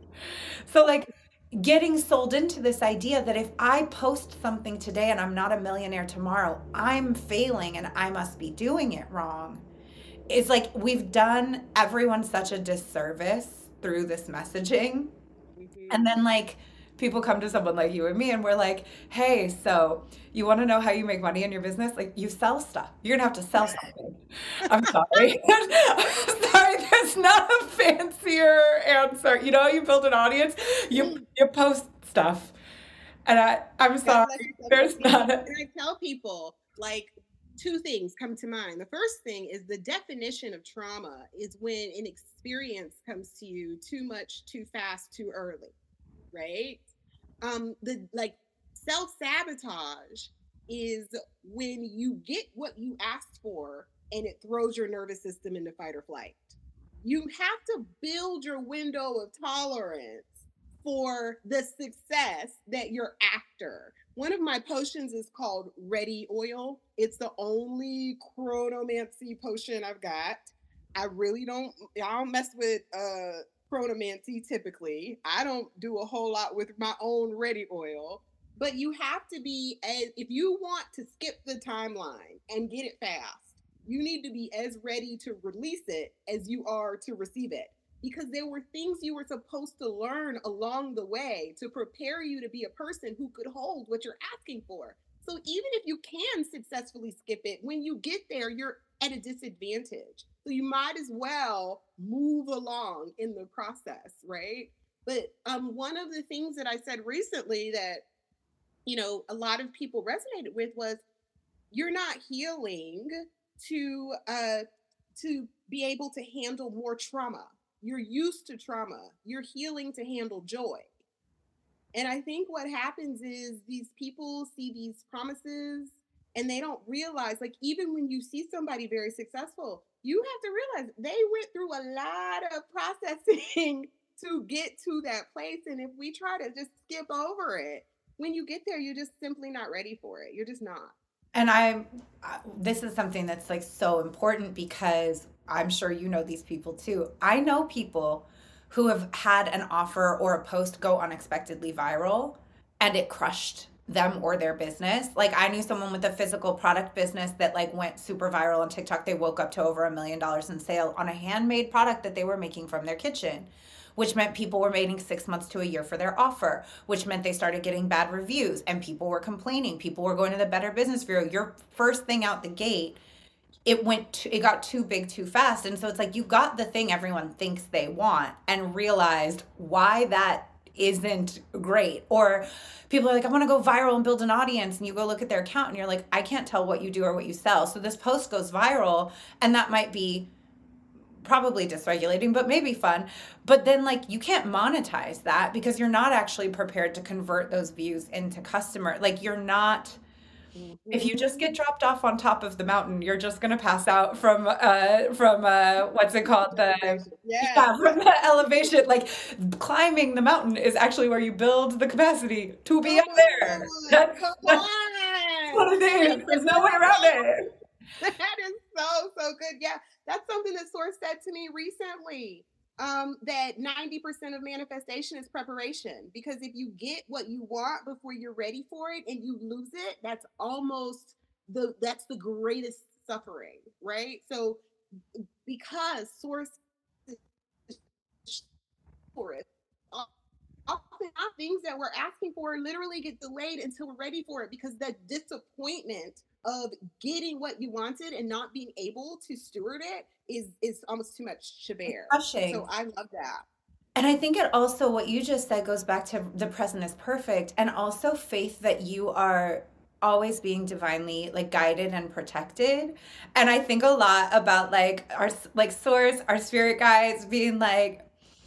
So like getting sold into this idea that if I post something today and I'm not a millionaire tomorrow, I'm failing and I must be doing it wrong. It's like we've done everyone such a disservice through this messaging. And Mhm. then like people come to someone like you and me and we're like, hey, so you want to know how you make money in your business? Like you sell stuff. You're gonna have to sell something. I'm sorry. I'm sorry, there's not a fancier answer. You know, you build an audience, you you post stuff. And I, I'm God sorry, bless you, there's Stephanie. not a And I tell people, like, two things come to mind. The first thing is the definition of trauma is when an experience comes to you too much, too fast, too early, right? Um, the like self sabotage is when you get what you asked for and it throws your nervous system into fight or flight. You have to build your window of tolerance for the success that you're after. One of my potions is called Ready Oil. It's the only chronomancy potion I've got. I really don't, I don't mess with uh, chronomancy typically. I don't do a whole lot with my own Ready Oil. But you have to be, as if you want to skip the timeline and get it fast, you need to be as ready to release it as you are to receive it. Because there were things you were supposed to learn along the way to prepare you to be a person who could hold what you're asking for. So even if you can successfully skip it, when you get there, you're at a disadvantage. So you might as well move along in the process, right? But um, one of the things that I said recently that, you know, a lot of people resonated with was, you're not healing to uh, to be able to handle more trauma. You're used to trauma. You're healing to handle joy. And I think what happens is these people see these promises and they don't realize, like, even when you see somebody very successful, you have to realize they went through a lot of processing to get to that place. And if we try to just skip over it, when you get there, you're just simply not ready for it. You're just not. And I'm, this is something that's like so important because I'm sure you know these people too. I know people who have had an offer or a post go unexpectedly viral and it crushed them or their business. Like I knew someone with a physical product business that like went super viral on TikTok. They woke up to over a million dollars in sale on a handmade product that they were making from their kitchen, which meant people were waiting six months to a year for their offer, which meant they started getting bad reviews and people were complaining. People were going to the Better Business Bureau. Your first thing out the gate, it went, to, it got too big too fast. And so it's like you got the thing everyone thinks they want and realized why that isn't great. Or people are like, I want to go viral and build an audience. And you go look at their account and you're like, I can't tell what you do or what you sell. So this post goes viral and that might be probably dysregulating, but maybe fun. But then like you can't monetize that because you're not actually prepared to convert those views into customer. Like you're not, if you just get dropped off on top of the mountain, you're just gonna pass out from uh from uh what's it called? The yeah, yeah from the elevation. Like climbing the mountain is actually where you build the capacity to be up there. That's, Come that's on. what it is. There's no way around it. That is so, so good. Yeah, that's something that Source said to me recently, um, that ninety percent of manifestation is preparation. Because if you get what you want before you're ready for it and you lose it, that's almost the, that's the greatest suffering, right? So because Source is for it, often things that we're asking for literally get delayed until we're ready for it because that disappointment of getting what you wanted and not being able to steward it is is almost too much to bear. Crushing. So I love that. And I think it also, what you just said goes back to the present is perfect and also faith that you are always being divinely like guided and protected. And I think a lot about like our like Source, our spirit guides being like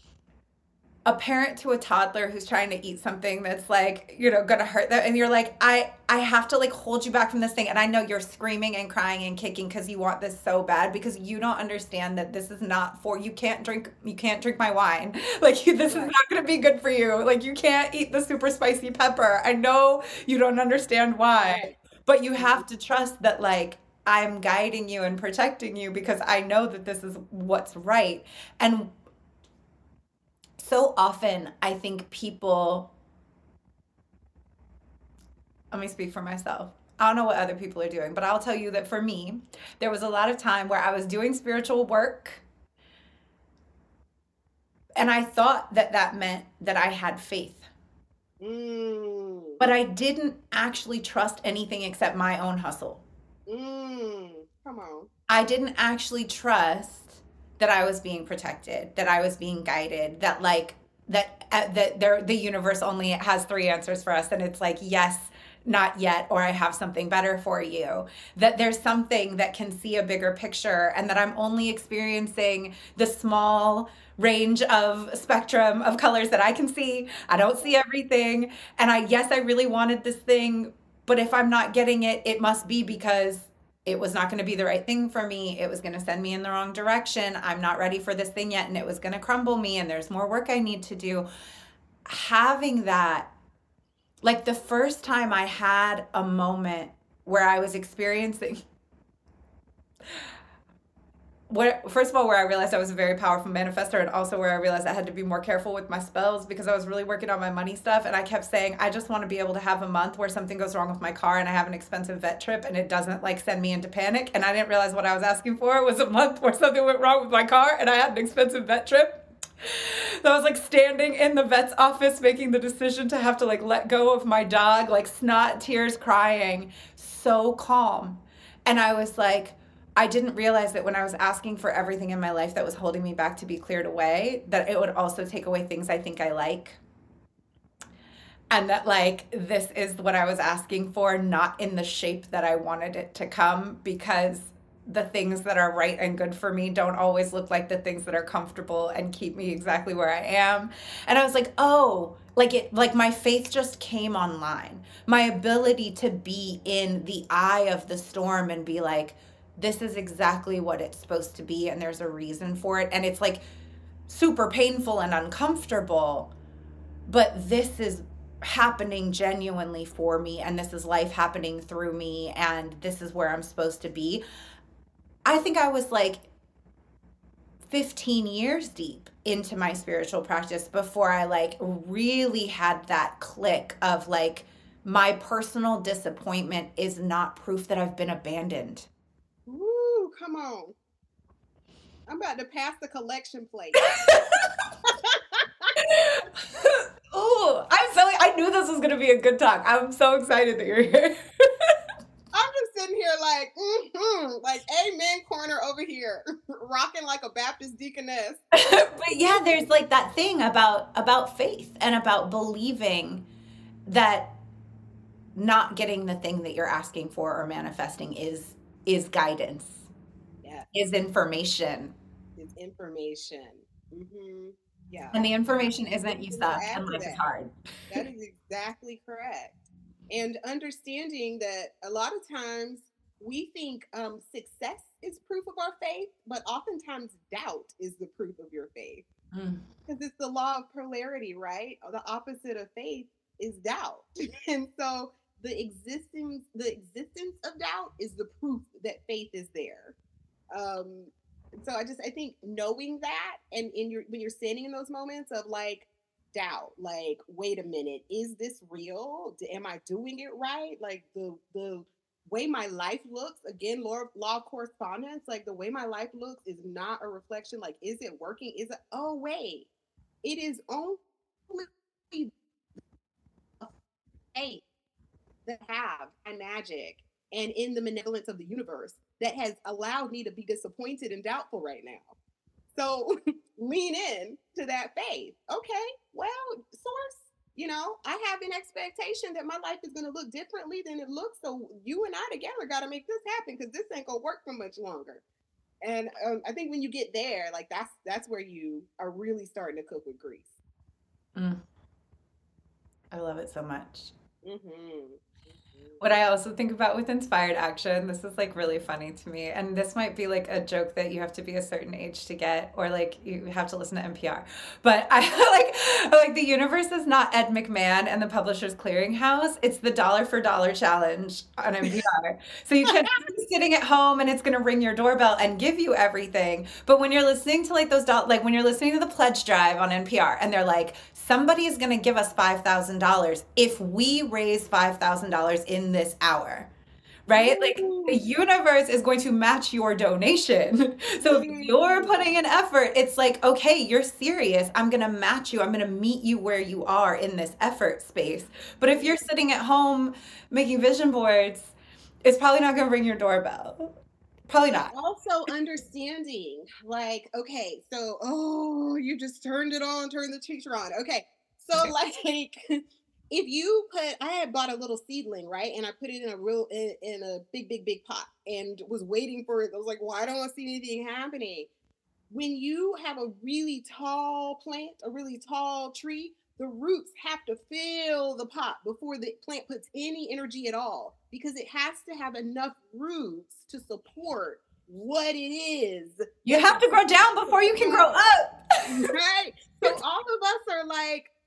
a parent to a toddler who's trying to eat something that's like, you know, gonna hurt them. And you're like, I, I have to like hold you back from this thing. And I know you're screaming and crying and kicking because you want this so bad because you don't understand that this is not for, you can't drink, you can't drink my wine. Like you, this is not gonna be good for you. Like you can't eat the super spicy pepper. I know you don't understand why, but you have to trust that like, I'm guiding you and protecting you because I know that this is what's right. And so often, I think people, let me speak for myself. I don't know what other people are doing, but I'll tell you that for me, there was a lot of time where I was doing spiritual work and I thought that that meant that I had faith. Mm. But I didn't actually trust anything except my own hustle. Mm. Come on. I didn't actually trust that I was being protected, that I was being guided, that like, that uh, that there the universe only has three answers for us. And it's like, yes, not yet, or I have something better for you. That there's something that can see a bigger picture and that I'm only experiencing the small range of spectrum of colors that I can see. I don't see everything. And I, yes, I really wanted this thing, but if I'm not getting it, it must be because it was not going to be the right thing for me. It was going to send me in the wrong direction. I'm not ready for this thing yet. And it was going to crumble me. And there's more work I need to do. having that, like the first time I had a moment where I was experiencing where, first of all, where I realized I was a very powerful manifestor, and also where I realized I had to be more careful with my spells because I was really working on my money stuff. And I kept saying, I just want to be able to have a month where something goes wrong with my car and I have an expensive vet trip and it doesn't like send me into panic. And I didn't realize what I was asking for was a month where something went wrong with my car and I had an expensive vet trip. So I was like standing in the vet's office making the decision to have to like let go of my dog, like snot, tears, crying, so calm. And I was like, I didn't realize that when I was asking for everything in my life that was holding me back to be cleared away, that it would also take away things I think I like. And that like, this is what I was asking for, not in the shape that I wanted it to come, because the things that are right and good for me don't always look like the things that are comfortable and keep me exactly where I am. And I was like, oh, like it, like my faith just came online. My ability to be in the eye of the storm and be like, this is exactly what it's supposed to be, and there's a reason for it. And it's like super painful and uncomfortable, but this is happening genuinely for me, and this is life happening through me, and this is where I'm supposed to be. I think I was like fifteen years deep into my spiritual practice before I like really had that click of like, my personal disappointment is not proof that I've been abandoned. Ooh, come on. I'm about to pass the collection plate. Oh, I'm so, I knew this was going to be a good talk. I'm so excited that you're here. I'm just sitting here like, mm-hmm, like amen corner over here, rocking like a Baptist deaconess. But yeah, there's like that thing about, about faith and about believing that not getting the thing that you're asking for or manifesting is is guidance, yeah, is information. It's information. Mm-hmm. Yeah. And the information isn't you suck and life is hard. That is exactly correct. And understanding that a lot of times we think um, success is proof of our faith, but oftentimes doubt is the proof of your faith. Because mm. it's the law of polarity, right? The opposite of faith is doubt. And so the existence, the existence of doubt is the proof that faith is there. Um, so I just, I think knowing that, and in your, when you're standing in those moments of like doubt, like, wait a minute, is this real? Am I doing it right? Like the, the way my life looks, again, law, law of correspondence, like the way my life looks is not a reflection. Like, is it working? Is it, oh wait, it is only faith that have and magic and in the benevolence of the universe that has allowed me to be disappointed and doubtful right now. So lean in to that faith. Okay, well, source, you know, I have an expectation that my life is going to look differently than it looks. So you and I together got to make this happen, because this ain't going to work for much longer. And um, I think when you get there, like that's that's where you are really starting to cook with grease. Mm. I love it so much. Mm-hmm. What I also think about with inspired action, this is like really funny to me, and this might be like a joke that you have to be a certain age to get, or like you have to listen to N P R. But I like like the universe is not Ed McMahon and the Publishers Clearinghouse. It's the dollar for dollar challenge on N P R. So you can be sitting at home and it's going to ring your doorbell and give you everything. But when you're listening to like those do- like when you're listening to the Pledge Drive on N P R and they're like, somebody is going to give us five thousand dollars if we raise five thousand dollars in this hour, right? Like the universe is going to match your donation. So if you're putting an effort, it's like, okay, you're serious. I'm going to match you. I'm going to meet you where you are in this effort space. But if you're sitting at home making vision boards, it's probably not going to ring your doorbell. Probably not. Also understanding, like, okay, so, oh, you just turned it on, turned the teacher on. Okay, so like, if you put, I had bought a little seedling, right? And I put it in a real, in, in a big, big, big pot and was waiting for it. I was like, well, I don't want to see anything happening. When you have a really tall plant, a really tall tree, the roots have to fill the pot before the plant puts any energy at all, because it has to have enough roots to support what it is. You have to grow down before you can grow up. Right? So all of us are like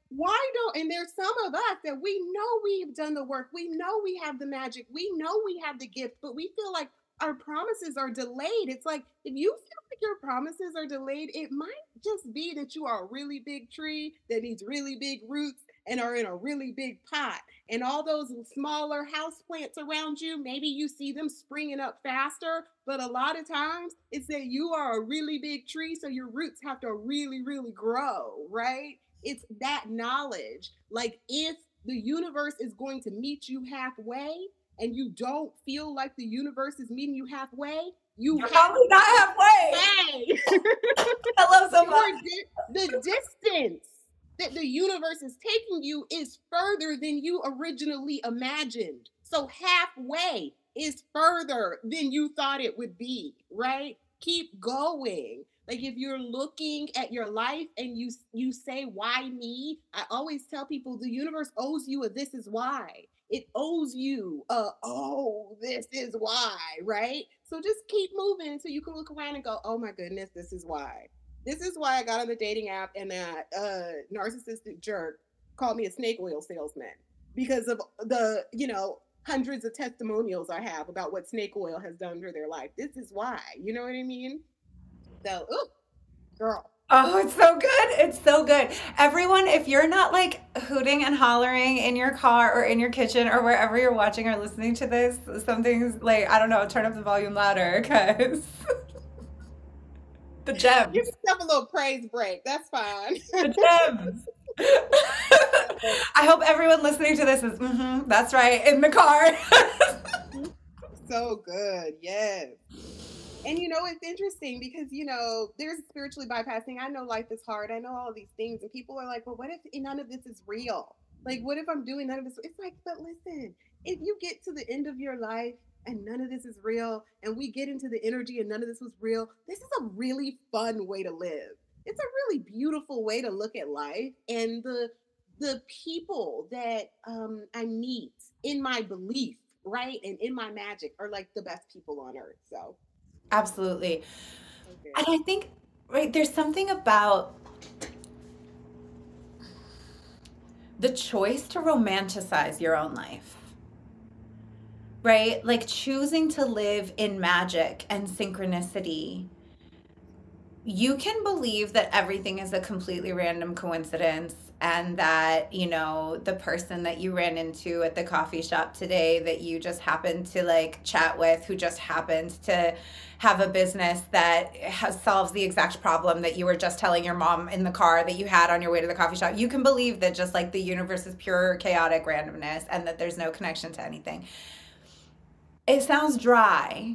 Why don't, and there's some of us that we know we've done the work, we know we have the magic, we know we have the gift, but we feel like our promises are delayed. It's like, if you feel like your promises are delayed, it might just be that you are a really big tree that needs really big roots and are in a really big pot. And all those smaller house plants around you, maybe you see them springing up faster, but a lot of times it's that you are a really big tree, so your roots have to really, really grow, right? It's that knowledge. Like, if the universe is going to meet you halfway and you don't feel like the universe is meeting you halfway, you You're have probably not halfway. halfway. I love so much. Your di- the distance that the universe is taking you is further than you originally imagined. So halfway is further than you thought it would be, right? Keep going. Like, if you're looking at your life and you you say, why me? I always tell people the universe owes you a this is why. It owes you a, oh, this is why, right? So just keep moving until you can look around and go, oh my goodness, this is why. This is why I got on the dating app and that uh, narcissistic jerk called me a snake oil salesman, because of the, you know, hundreds of testimonials I have about what snake oil has done for their life. This is why, you know what I mean? So, ooh, girl. Oh, it's so good. It's so good. Everyone, if you're not like hooting and hollering in your car or in your kitchen or wherever you're watching or listening to this, something's like, I don't know, turn up the volume louder because the gems. Give yourself a little praise break. That's fine. The gems. I hope everyone listening to this is, mm-hmm, that's right, in the car. So good. Yes. And you know, it's interesting because, you know, there's spiritually bypassing. I know life is hard. I know all of these things. And people are like, well, what if none of this is real? Like, what if I'm doing none of this? It's like, but listen, if you get to the end of your life and none of this is real, and we get into the energy and none of this was real, this is a really fun way to live. It's a really beautiful way to look at life. And the the people that um, I meet in my belief, right, and in my magic are like the best people on earth. So. Absolutely. Okay. And I think, right, there's something about the choice to romanticize your own life, right? Like choosing to live in magic and synchronicity. You can believe that everything is a completely random coincidence and that, you know, the person that you ran into at the coffee shop today that you just happened to like chat with, who just happened to have a business that has, solves the exact problem that you were just telling your mom in the car that you had on your way to the coffee shop. You can believe that just like the universe is pure chaotic randomness and that there's no connection to anything. It sounds dry.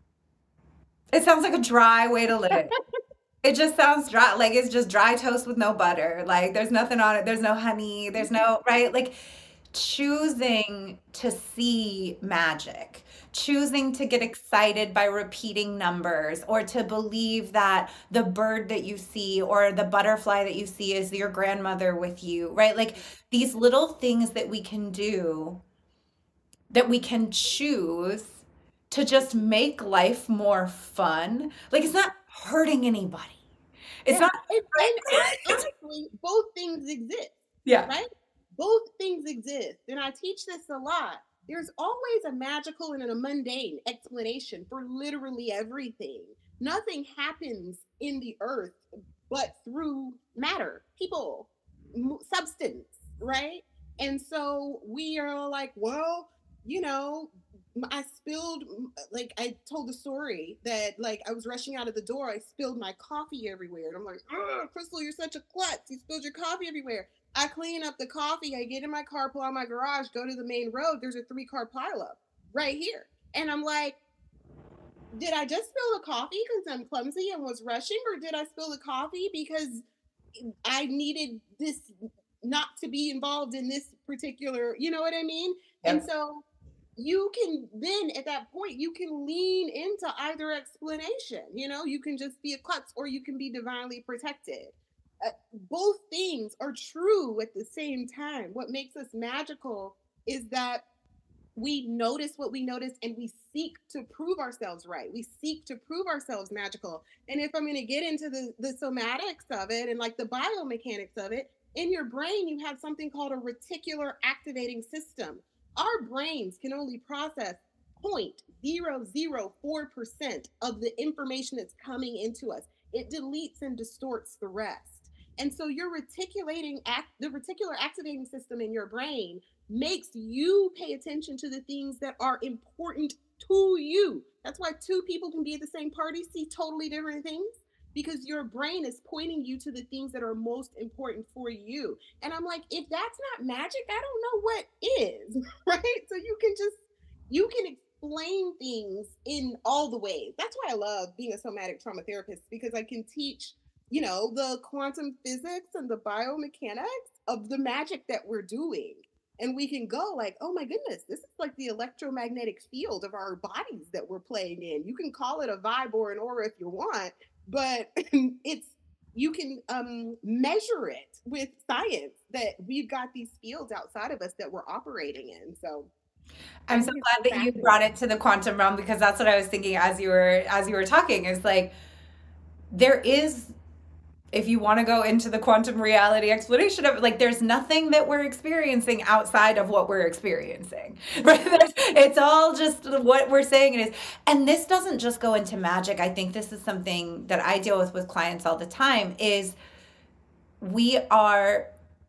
It sounds like a dry way to live. It just sounds dry, like it's just dry toast with no butter. Like there's nothing on it. There's no honey. There's no, right? Like choosing to see magic, choosing to get excited by repeating numbers, or to believe that the bird that you see or the butterfly that you see is your grandmother with you, right? Like these little things that we can do, that we can choose to just make life more fun. Like it's not hurting anybody. It's Yeah. not And, right. and honestly, both things exist, Yeah. right? Both things exist. And I teach this a lot. There's always a magical and a mundane explanation for literally everything. Nothing happens in the earth but through matter, people, m- substance, right? And so we are like, well, you know, I spilled, like, I told the story that, like, I was rushing out of the door. I spilled my coffee everywhere. And I'm like, oh, Crystal, you're such a klutz. You spilled your coffee everywhere. I clean up the coffee. I get in my car, pull out my garage, go to the main road. There's a three car pileup right here. And I'm like, did I just spill the coffee because I'm clumsy and was rushing? Or did I spill the coffee because I needed this not to be involved in this particular, you know what I mean? Yep. And so you can then at that point you can lean into either explanation. You know, you can just be a klutz or you can be divinely protected. Uh, both things are true at the same time. What makes us magical is that we notice what we notice and we seek to prove ourselves right. We seek to prove ourselves magical. And if I'm going to get into the the somatics of it and like the biomechanics of it, In your brain, you have something called a reticular activating system. Our brains can only process zero point zero zero four percent of the information that's coming into us. It deletes and distorts the rest. And so your reticulating act, the reticular activating system in your brain makes you pay attention to the things that are important to you. That's why two people can be at the same party, see totally different things, because your brain is pointing you to the things that are most important for you. And I'm like, if that's not magic, I don't know what is, right? So you can just, you can explain things in all the ways. That's why I love being a somatic trauma therapist, because I can teach, you know, the quantum physics and the biomechanics of the magic that we're doing. And we can go like, oh my goodness, this is like the electromagnetic field of our bodies that we're playing in. You can call it a vibe or an aura if you want, but it's, you can um, measure it with science that we've got these fields outside of us that we're operating in. So I'm so glad that you brought it to the quantum realm, because that's what I was thinking as you were as you were talking, is like, there is, if you want to go into the quantum reality explanation of it, like, there's nothing that we're experiencing outside of what we're experiencing, right? There's, it's all just what we're saying it is. And this doesn't just go into magic. I think this is something that I deal with with clients all the time, is we are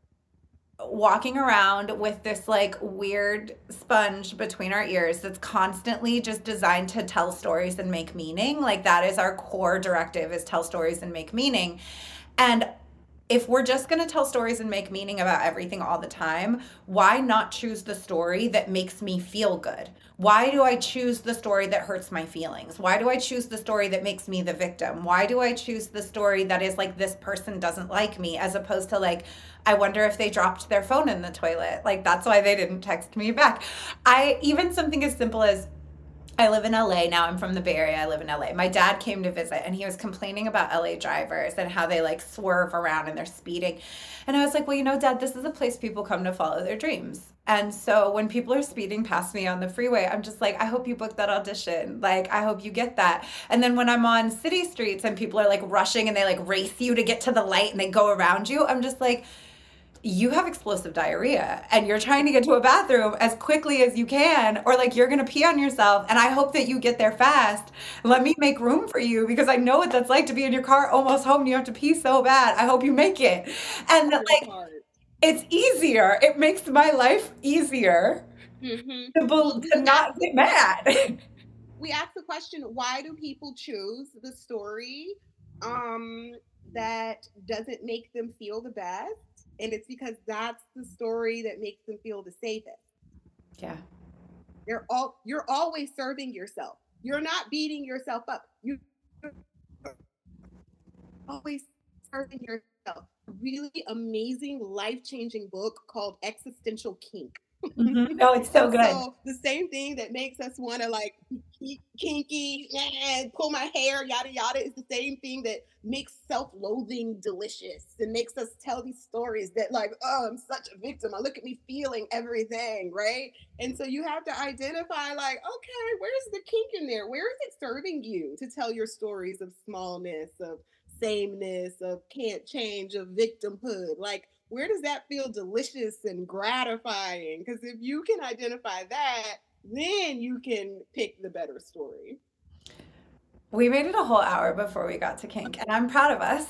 walking around with this like weird sponge between our ears that's constantly just designed to tell stories and make meaning. Like, that is our core directive, is tell stories and make meaning. And if we're just going to tell stories and make meaning about everything all the time, why not choose the story that makes me feel good? Why do I choose the story that hurts my feelings? Why do I choose the story that makes me the victim? Why do I choose the story that is like, this person doesn't like me, as opposed to like, I wonder if they dropped their phone in the toilet. Like, that's why they didn't text me back. I, even something as simple as, I live in L A now. I'm from the Bay Area. I live in L A. My dad came to visit, and he was complaining about L A drivers and how they like swerve around and they're speeding. And I was like, well, you know, Dad, this is a place people come to follow their dreams. And so when people are speeding past me on the freeway, I'm just like, I hope you booked that audition. Like, I hope you get that. And then when I'm on city streets and people are like rushing and they like race you to get to the light and they go around you, I'm just like, you have explosive diarrhea and you're trying to get to a bathroom as quickly as you can, or like you're going to pee on yourself. And I hope that you get there fast. Let me make room for you, because I know what that's like to be in your car almost home and you have to pee so bad. I hope you make it. And that, like, it's easier. It makes my life easier mm-hmm. to, to not get mad. We ask the question, why do people choose the story um, that doesn't make them feel the best? And it's because that's the story that makes them feel the safest. Yeah. You're all you're always serving yourself. You're not beating yourself up. You're always serving yourself. A really amazing, life-changing book called Existential Kink. Mm-hmm. Oh, it's so good. So the same thing that makes us want to like kinky and pull my hair, yada yada, is the same thing that makes self-loathing delicious and makes us tell these stories that like, oh, I'm such a victim. I look at me feeling everything, right? And so you have to identify like, okay, where's the kink in there? Where is it serving you to tell your stories of smallness, of sameness, of can't change, of victimhood? Like, where does that feel delicious and gratifying? Because if you can identify that, then you can pick the better story. We made it a whole hour before we got to kink, and I'm proud of us.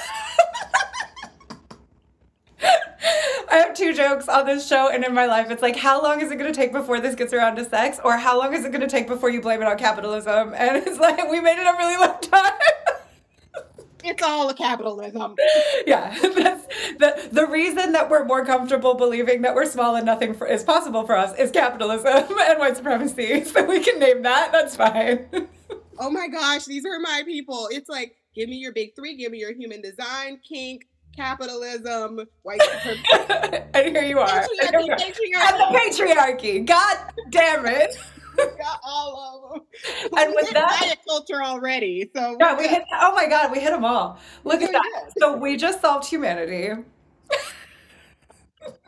I have two jokes on this show and in my life. It's like, how long is it going to take before this gets around to sex? Or how long is it going to take before you blame it on capitalism? And it's like, we made it a really long time. It's all a capitalism. Yeah, that's the the reason that we're more comfortable believing that we're small and nothing for, is possible for us is capitalism and white supremacy. So we can name that. That's fine. Oh my gosh, these are my people. It's like, give me your big three. Give me your human design, kink, capitalism, white supremacy. And here you are. Patriarchy, patriarchy. And the patriarchy. God damn it. Got all of them. And we with hit that, diet culture already. So yeah, we hit. Oh my God, we hit them all. Look We're at that. good. So we just solved humanity. Solved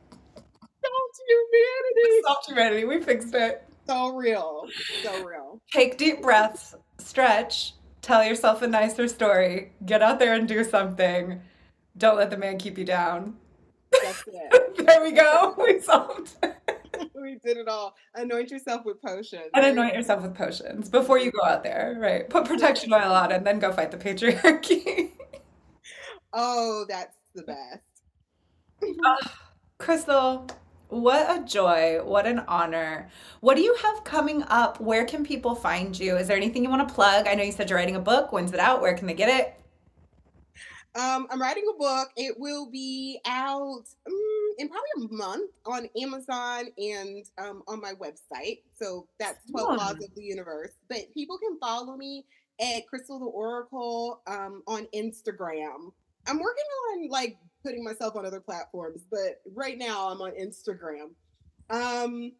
humanity. Solved humanity. We fixed it. So real. So real. Take deep breaths. Stretch. Tell yourself a nicer story. Get out there and do something. Don't let the man keep you down. That's it. There we go. We solved it. We did it all. Anoint yourself with potions. And anoint yourself with potions before you go out there, right? Put protection oil on and then go fight the patriarchy. Oh, that's the best. Oh, Crystal, what a joy. What an honor. What do you have coming up? Where can people find you? Is there anything you want to plug? I know you said you're writing a book. When's it out? Where can they get it? Um, I'm writing a book. It will be out um, in probably a month on Amazon and um, on my website. So that's twelve Laws of the Universe. But people can follow me at Crystal the Oracle um, on Instagram. I'm working on like putting myself on other platforms, but right now I'm on Instagram. Um,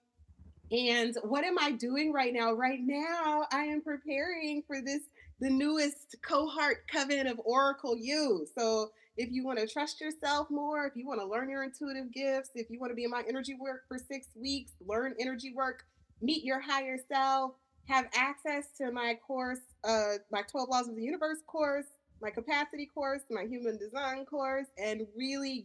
and what am I doing right now? Right now I am preparing for this the newest cohort coven of Oracle You. So if you want to trust yourself more, if you want to learn your intuitive gifts, if you want to be in my energy work for six weeks, learn energy work, meet your higher self, have access to my course, uh, my twelve Laws of the Universe course, my capacity course, my human design course, and really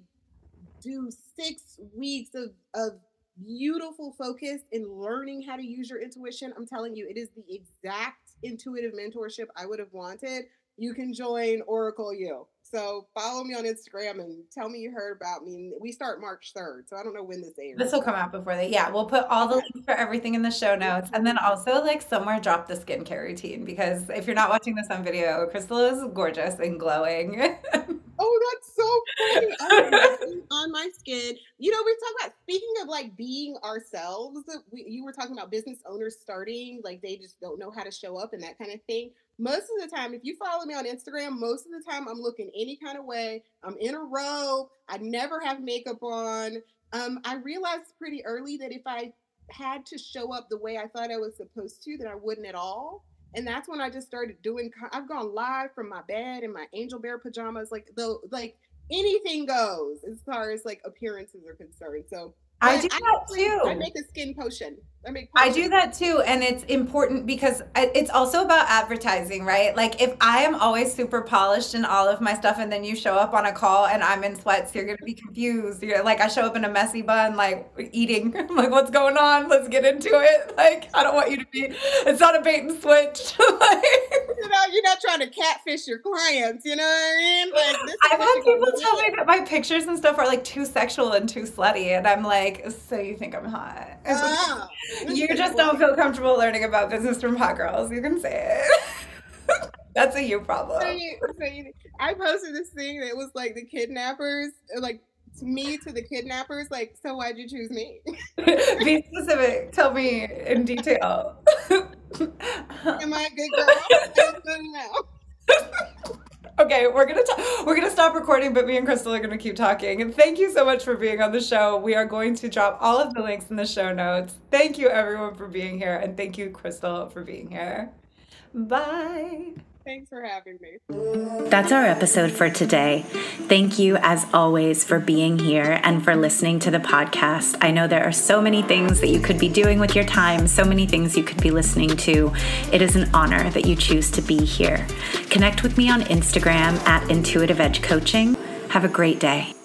do six weeks of, of beautiful focus in learning how to use your intuition. I'm telling you, it is the exact intuitive mentorship I would have wanted. You can join Oracle You. So follow me on Instagram and tell me you heard about me. We start March third, so I don't know when this airs. This will come out before they, yeah, we'll put all the links for everything in the show notes. And then also like somewhere drop the skincare routine, because if you're not watching this on video, Crystal is gorgeous and glowing. Oh, that's so funny. I'm working on my skin. You know, we talk about, speaking of like being ourselves, we, you were talking about business owners starting, like they just don't know how to show up and that kind of thing. Most of the time, if you follow me on Instagram, most of the time I'm looking any kind of way. I'm in a robe. I never have makeup on. Um, I realized pretty early that if I had to show up the way I thought I was supposed to, that I wouldn't at all. And that's when I just started doing, I've gone live from my bed in my angel bear pajamas, like the, like anything goes as far as like appearances are concerned. So I do that too. I make a skin potion. I make I do that too. And it's important because it's also about advertising, right? Like if I am always super polished in all of my stuff and then you show up on a call and I'm in sweats, you're going to be confused. You're like, I show up in a messy bun, like eating. I'm like, what's going on? Let's get into it. Like, I don't want you to be, it's not a bait and switch. Like, you know, you're not trying to catfish your clients, you know what I mean? Like, this I've had people tell me that my pictures and stuff are like too sexual and too slutty. And I'm like, so you think I'm hot? Uh, You just don't feel comfortable learning about business from hot girls. You can say it. That's a you problem. So you, so you, I posted this thing that was like the kidnappers, like me to the kidnappers, like, so why'd you choose me? Be specific. Tell me in detail. Am I a good girl? I don't know. Okay, we're gonna talk, we're gonna stop recording, but me and Crystal are gonna keep talking. And thank you so much for being on the show. We are going to drop all of the links in the show notes. Thank you everyone for being here, and thank you, Crystal, for being here. Bye. Thanks for having me. That's our episode for today. Thank you, as always, for being here and for listening to the podcast. I know there are so many things that you could be doing with your time, so many things you could be listening to. It is an honor that you choose to be here. Connect with me on Instagram at Intuitive Edge Coaching. Have a great day.